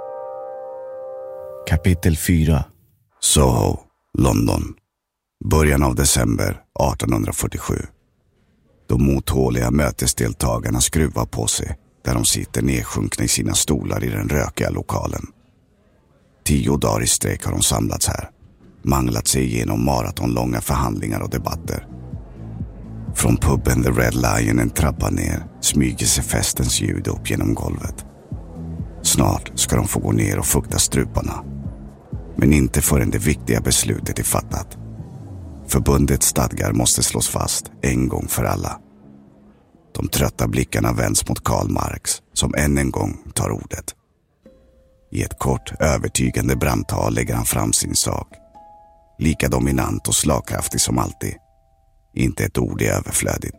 Kapitel 4. Soho, London. Början av december 1847. De mothåliga mötesdeltagarna skruvar på sig där de sitter nedsjunkna i sina stolar i den rökiga lokalen. 10 dagar i sträck har de samlats här, manglat sig igenom maratonlånga förhandlingar och debatter. Från puben The Red Lion en trappa ner smyger sig festens ljud upp genom golvet. Snart ska de få gå ner och fukta struparna. Men inte förrän det viktiga beslutet är fattat. Förbundets stadgar måste slås fast en gång för alla. De trötta blickarna vänds mot Karl Marx som än en gång tar ordet. I ett kort, övertygande brandtal lägger han fram sin sak. Lika dominant och slagkraftig som alltid. Inte ett ord är överflödigt.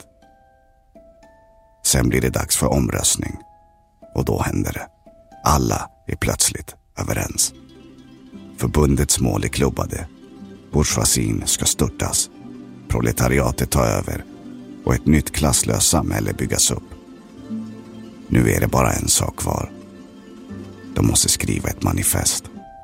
Sen blir det dags för omröstning. Och då händer det. Alla är plötsligt överens. Förbundets mål är klubbade. Bourgeoisien ska störtas. Proletariatet tar över. Och ett nytt klasslöst samhälle byggas upp. Nu är det bara en sak kvar. De måste skriva ett manifest.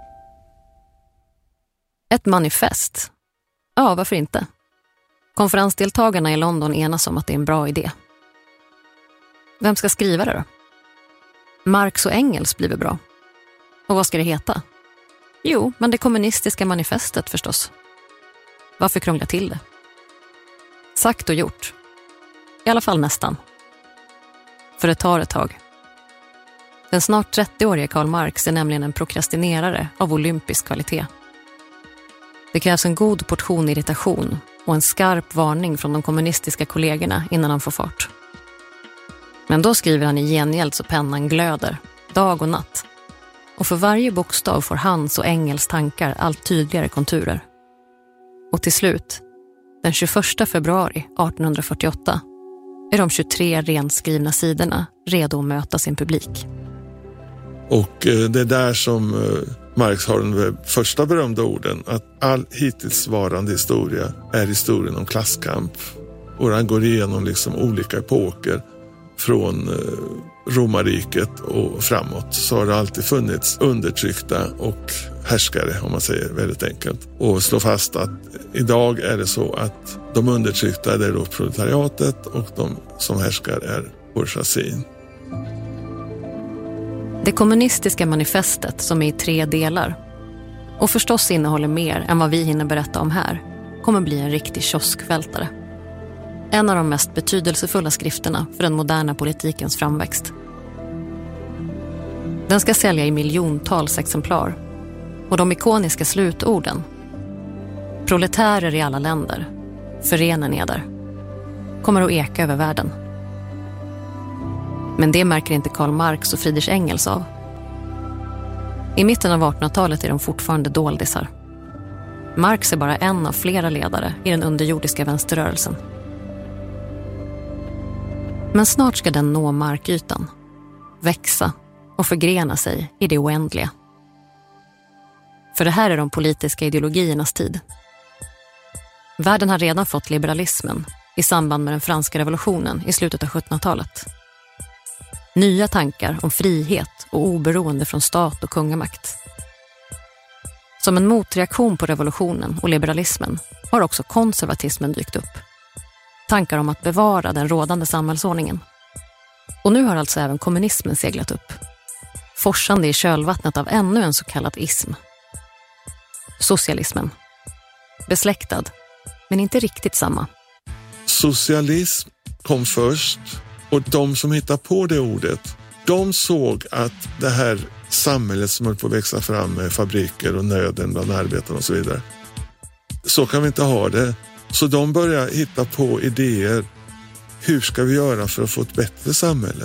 Ett manifest? Ja, varför inte? Konferensdeltagarna i London enas om att det är en bra idé. Vem ska skriva det då? Marx och Engels blir bra. Och vad ska det heta? Jo, men det kommunistiska manifestet förstås. Varför krångla till det? Sagt och gjort. I alla fall nästan. För det tar ett tag. Den snart 30-årige Karl Marx är nämligen en prokrastinerare av olympisk kvalitet. Det krävs en god portion irritation och en skarp varning från de kommunistiska kollegorna innan han får fart. Men då skriver han i gengäld så pennan glöder, dag och natt. Och för varje bokstav får hans och Engels tankar allt tydligare konturer. Och till slut, den 21 februari 1848, är de 23 renskrivna sidorna redo att möta sin publik. Och det är där som Marx har de första berömda orden, att all hittillsvarande historia är historien om klasskamp. Och han går igenom liksom olika epoker från romarriket och framåt, så har det alltid funnits undertryckta och härskare, om man säger väldigt enkelt. Och slå fast att idag är det så att de undertryckta är då proletariatet och de som härskar är bourgeoisien. Det kommunistiska manifestet, som är i 3 delar och förstås innehåller mer än vad vi hinner berätta om här, kommer bli en riktig kioskvältare. En av de mest betydelsefulla skrifterna för den moderna politikens framväxt. Den ska sälja i miljontals exemplar. Och de ikoniska slutorden, proletärer i alla länder, förenen eder, kommer att eka över världen. Men det märker inte Karl Marx och Friedrich Engels av. I mitten av 1800-talet är de fortfarande doldisar. Marx är bara en av flera ledare i den underjordiska vänsterrörelsen. Men snart ska den nå markytan, växa och förgrena sig i det oändliga. För det här är de politiska ideologiernas tid. Världen har redan fått liberalismen i samband med den franska revolutionen i slutet av 1700-talet. Nya tankar om frihet och oberoende från stat och kungamakt. Som en motreaktion på revolutionen och liberalismen har också konservatismen dykt upp. Tankar om att bevara den rådande samhällsordningen. Och nu har alltså även kommunismen seglat upp. Forsande i kölvattnet av ännu en så kallad ism. Socialismen. Besläktad, men inte riktigt samma. Socialism kom först, och de som hittade på det ordet, de såg att det här samhället som höll på att växa fram med fabriker och nöden bland arbetarna och så vidare, så kan vi inte ha det. Så de började hitta på idéer, hur ska vi göra för att få ett bättre samhälle?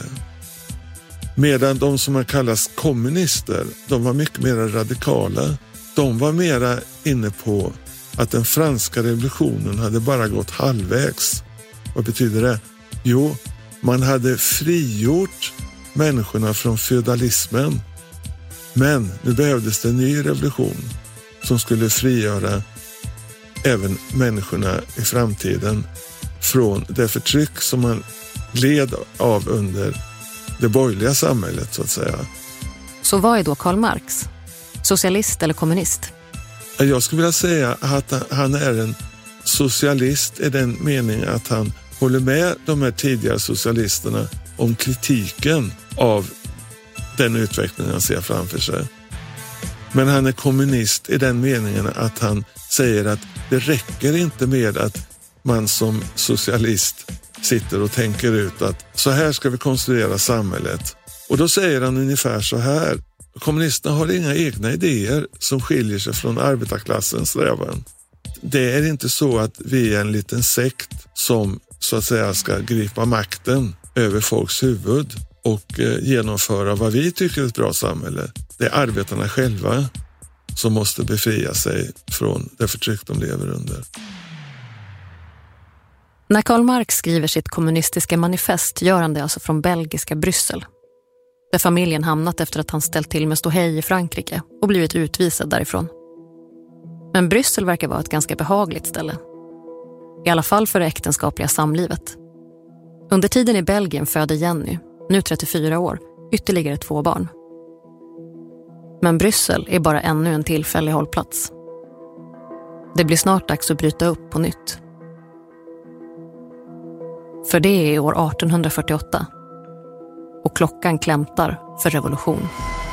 Medan de som kallas kommunister, de var mycket mer radikala. De var mera inne på att den franska revolutionen hade bara gått halvvägs. Vad betyder det? Jo, man hade frigjort människorna från feudalismen. Men nu behövdes det en ny revolution som skulle frigöra även människorna i framtiden från det förtryck som man led av under det borgerliga samhället, så att säga. Så vad är då Karl Marx? Socialist eller kommunist? Jag skulle vilja säga att han är en socialist i den meningen att han håller med de här tidigare socialisterna om kritiken av den utveckling han ser framför sig. Men han är kommunist i den meningen att han säger att det räcker inte med att man som socialist sitter och tänker ut att så här ska vi konstruera samhället. Och då säger han ungefär så här: kommunisterna har inga egna idéer som skiljer sig från arbetarklassens strävan. Det är inte så att vi är en liten sekt som så att säga ska gripa makten över folks huvud och genomföra vad vi tycker är ett bra samhälle. Det är arbetarna själva som måste befria sig från det förtryck de lever under. När Karl Marx skriver sitt kommunistiska manifest gör han det alltså från belgiska Bryssel. Där familjen hamnat efter att han ställt till med ståhej i Frankrike och blivit utvisad därifrån. Men Bryssel verkar vara ett ganska behagligt ställe. I alla fall för det äktenskapliga samlivet. Under tiden i Belgien föder Jenny, nu 34 år, ytterligare 2 barn. Men Bryssel är bara ännu en tillfällig hållplats. Det blir snart dags att bryta upp på nytt. För det är år 1848. och klockan klämtar för revolution.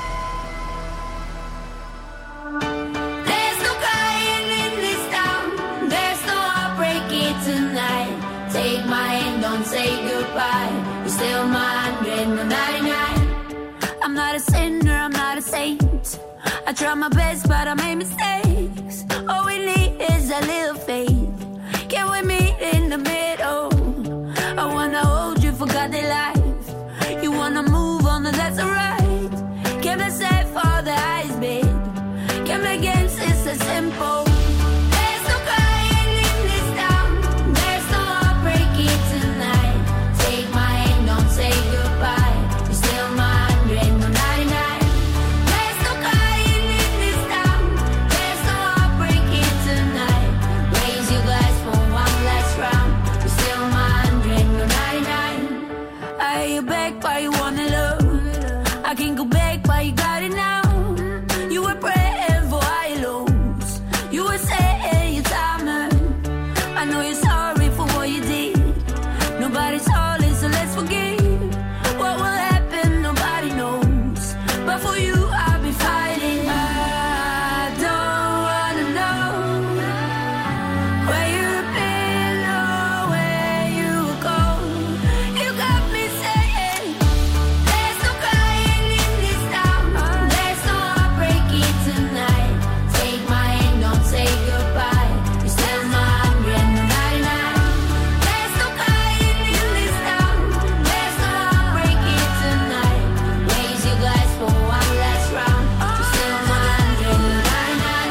There's no crying in this town. There's no heartbreaking tonight. Take my hand, don't say goodbye. You're still my 199. I'm not a sinner, I'm not a saint. I try my best, but I made mistakes. All we need is a little faith. Can we meet in the middle? I wanna hold you, forgot the life. You wanna move on, and that's alright. Can't be sad for the eyes, babe. Can't be against, it's so simple. There's no crying in this town. There's no heartbreaking tonight. Take my hand, don't say goodbye. You're still my 199. There's no crying in this town. There's no heartbreaking tonight. Raise your glass for one last round. You're still my 199. I hear you back, why you wanna love? I can go back, but you got it now. You were praying for I lose. You were saying your time. I know you're sorry for what you did. Nobody's holy, so let's forgive. What will happen, nobody knows. But for you, I'll be fighting. I don't wanna know where you've been or where you go. You got me saying there's no crying in this town. There's no heartbreaking tonight. Take my hand, don't say goodbye. You're still my 199. There's no crying in this town. There's no heartbreaking tonight. Raise your glass for one last round. You're still my 199.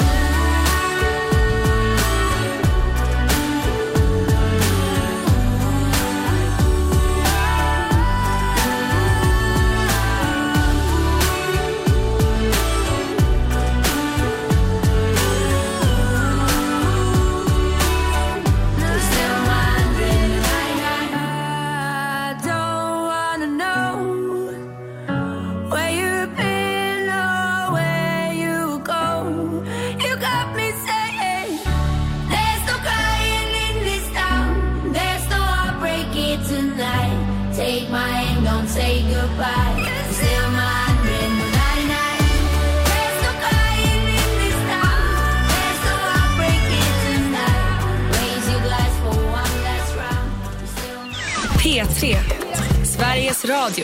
You're still my 199. I don't wanna know where you've been or where you go. You got me saying there's no crying in this town. There's no heartbreaking tonight. Take my hand, don't say goodbye. You're still my 199. There's no crying in this town. There's no heartbreaking tonight. Raise your glass for one last round. You're still P3, Sveriges Radio.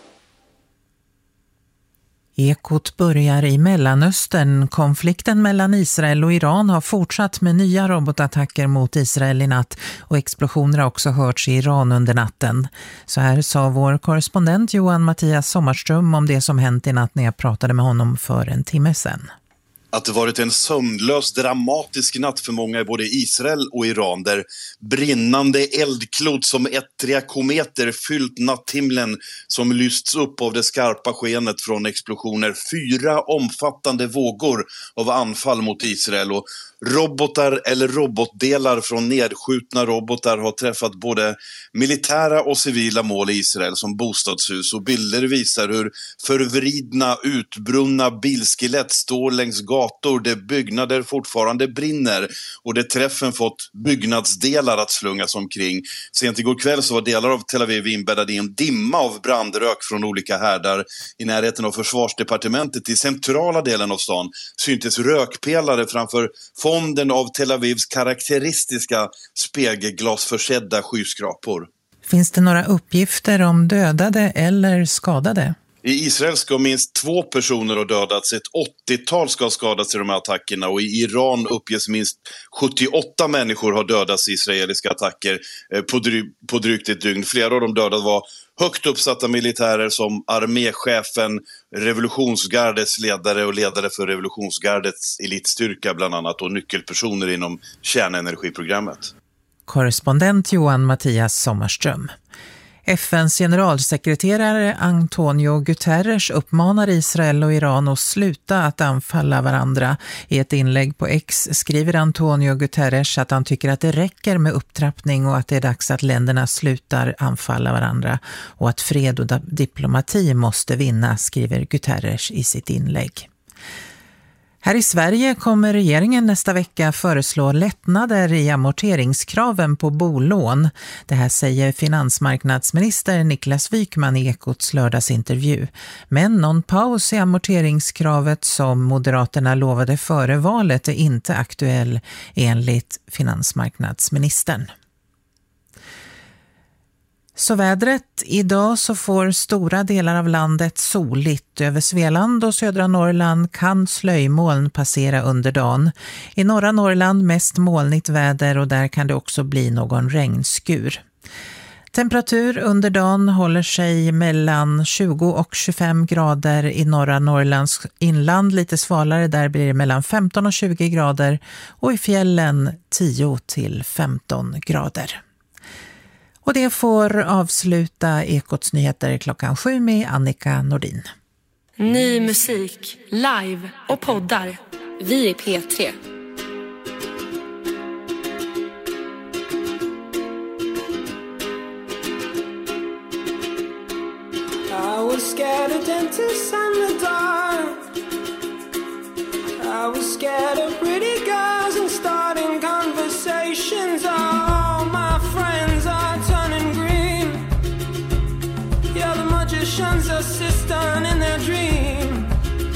Ekot börjar i Mellanöstern. Konflikten mellan Israel och Iran har fortsatt med nya robotattacker mot Israel i natt och explosioner har också hörts i Iran under natten. Så här sa vår korrespondent Johan Mattias Sommarström om det som hänt i natt när jag pratade med honom för en timme sedan. Att det varit en sömnlös, dramatisk natt för många i både Israel och Iran, där brinnande eldklot som ettriga kometer fyllt natthimlen som lysts upp av det skarpa skenet från explosioner. 4 omfattande vågor av anfall mot Israel, och robotar eller robotdelar från nedskjutna robotar har träffat både militära och civila mål i Israel som bostadshus, och bilder visar hur förvridna, utbrunna bilskelett står längs gator där byggnader fortfarande brinner och där träffen fått byggnadsdelar att slungas omkring. Sent igår kväll så var delar av Tel Aviv inbäddade i en dimma av brandrök från olika härdar. I närheten av försvarsdepartementet i centrala delen av stan syntes rökpelare framför fonden av Tel Avivs karaktäristiska spegelglasförsedda skyskrapor. Finns det några uppgifter om dödade eller skadade? I Israel ska minst 2 personer ha dödats, ett 80-tal ska ha skadats i de här attackerna, och i Iran uppges minst 78 människor har dödats i israeliska attacker på drygt ett dygn. Flera av de dödade var högt uppsatta militärer som arméchefen, revolutionsgardets ledare och ledare för revolutionsgardets elitstyrka bland annat, och nyckelpersoner inom kärnenergiprogrammet. Korrespondent Johan Mattias Sommarström. FNs generalsekreterare Antonio Guterres uppmanar Israel och Iran att sluta att anfalla varandra. I ett inlägg på X skriver Antonio Guterres att han tycker att det räcker med upptrappning och att det är dags att länderna slutar anfalla varandra och att fred och diplomati måste vinna, skriver Guterres i sitt inlägg. Här Här i Sverige kommer regeringen nästa vecka föreslå lättnader i amorteringskraven på bolån. Det här säger finansmarknadsminister Niklas Wykman i Ekots lördagsintervju. Men någon paus i amorteringskravet som Moderaterna lovade före valet är inte aktuell enligt finansmarknadsministern. Så vädret. Idag så får stora delar av landet soligt. Över Svealand och södra Norrland kan slöjmoln passera under dagen. I norra Norrland mest molnigt väder och där kan det också bli någon regnskur. Temperatur under dagen håller sig mellan 20 och 25 grader i norra Norrlands inland. Lite svalare, där blir det mellan 15 och 20 grader och i fjällen 10 till 15 grader. Och det får avsluta Ekots nyheter 7:00 med Annika Nordin. Ny musik, live och poddar. Vi är P3. I was scared of dentists and the dark. I was scared of pretty girls and starting conversations. All my friends are turning green. Yeah, the magician's assistant in their dream.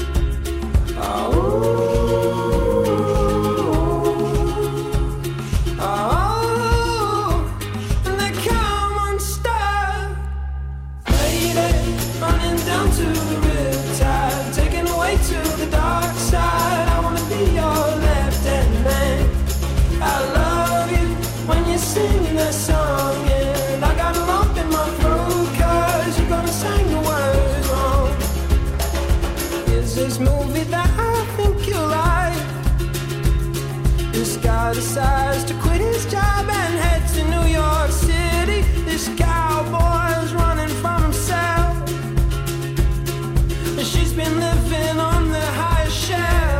And they come unstuck. Lady, running down to the riptide, taken away to the dark side. I wanna be your left-hand man. I love you when you're singing that song, and I got a lump in my throat 'cause you're gonna sing the words wrong. Is this movie that I think you like? This guy decides to quit his job and head to New York City. This cowboy's running from himself. She's been living on the high shelf.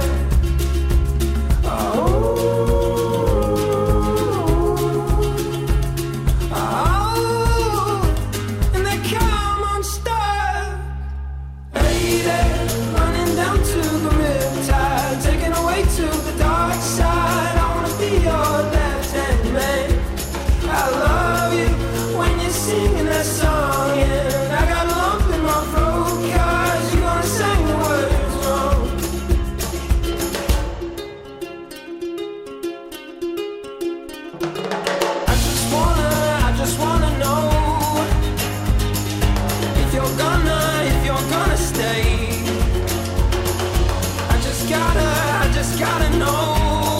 And they come unstuck. Lady, running down to the riptide, taken away to the dark side. I wanna be your left-hand man. I love you when you're singing that song, and I got a lump in my throat 'cause you're gonna sing the words wrong. I just wanna know if you're gonna stay. I just gotta know.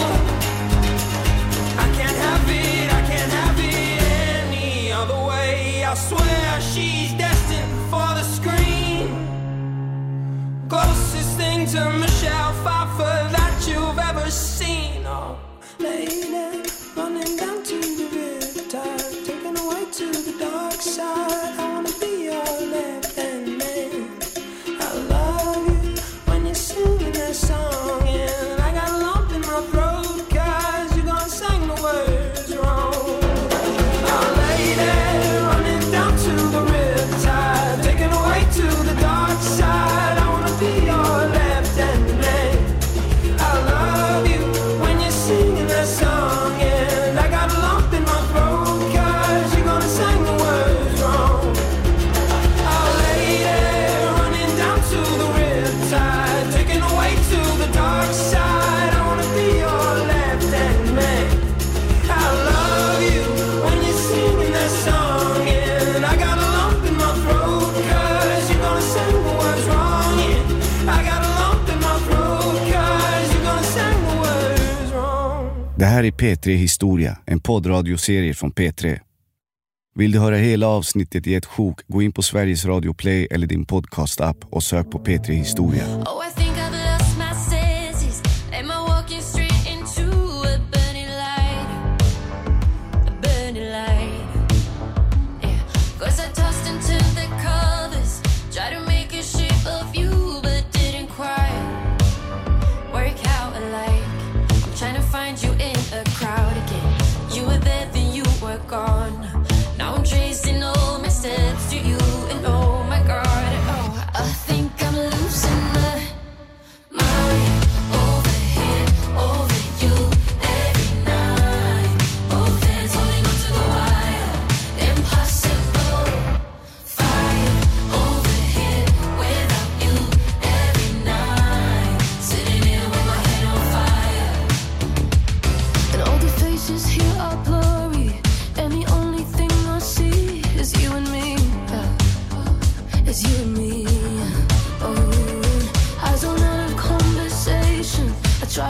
I can't have it any other way. I swear she's destined for the screen. Closest thing to Michelle Pfeiffer that you've ever seen. Oh, lady, running down to the riptide, taken away to the dark side. I wanna be your left-hand man. I love you when you're singing that song, and I got a lump in my throat 'cause you're gonna sing the words wrong. Oh, lady, running down to the riptide, taken away to the dark side. I wanna be your left-hand man. I love you when you're singing that song, and I got a lump in my throat 'cause you're gonna sing the words wrong. Oh, lady, running down to the riptide, taken away to the dark side. I wanna be your left-hand man. I love you when you're singing that song, and I got a lump in my throat 'cause you're gonna sing the words wrong. Yeah, I got a lump in my throat 'cause you're gonna sing the words wrong. Det här är P3 Historia, en poddradioserie från P3. Vill du höra hela avsnittet i ett sjok, gå in på Sveriges Radio Play eller din podcast-app och sök på P3 Historia. Oh, I think I've lost my senses. Am I walking straight into a burning light? A burning light. Yeah, 'cause I tossed and turned the covers, tried to make a shape of you, but didn't quite work out alike. I'm trying to find you in a crowd again. You were there, then you were gone. Now I'm tracing all my steps to you, and oh my God, oh, I think I'm losing the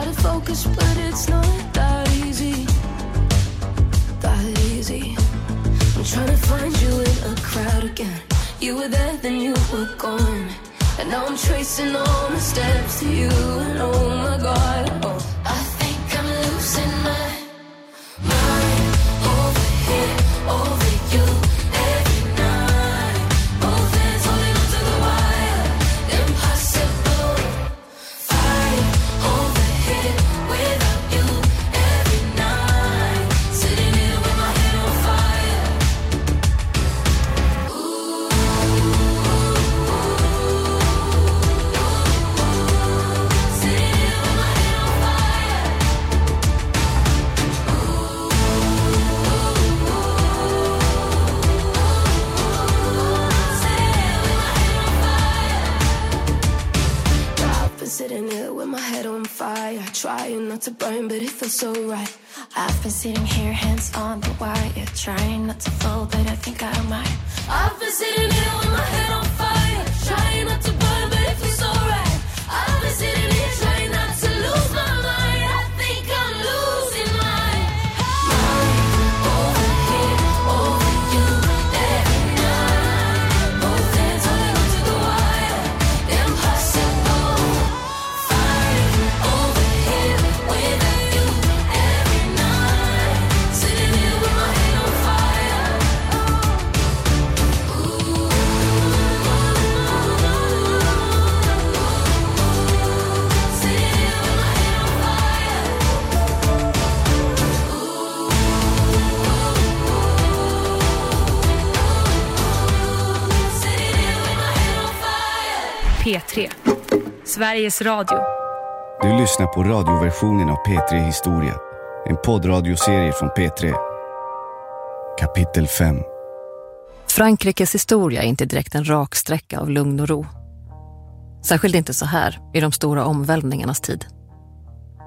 to focus, but it's not that easy. That easy. I'm trying to find you in a crowd again. You were there, then you were gone. And now I'm tracing all my steps to you. And oh my God, oh, I think I'm losing my mind. Over here, over you, every night. Both hands holding onto the wire. Impossible. Fight over here without you every night. Sitting here with my head on fire. Sitting here with my head on fire, trying not to burn, but it feels so right. I've been sitting here, hands on the wire, trying not to fall, but I think I might. I've been sitting here with my head on fire, trying not to burn, but it feels so right. I've been sitting here trying not to lose my mind. I think I'm losing my mind. Over here, over you, every night. Both hands holding onto the wire. Impossible. Fight over here without you every night. Sitting here with my head on fire. P3. Sveriges Radio. Du lyssnar på radioversionen av P3 Historia. En poddradioserie från P3. Kapitel 5. Frankrikes historia är inte direkt en rak sträcka av lugn och ro. Särskilt inte så här i de stora omvälvningarnas tid.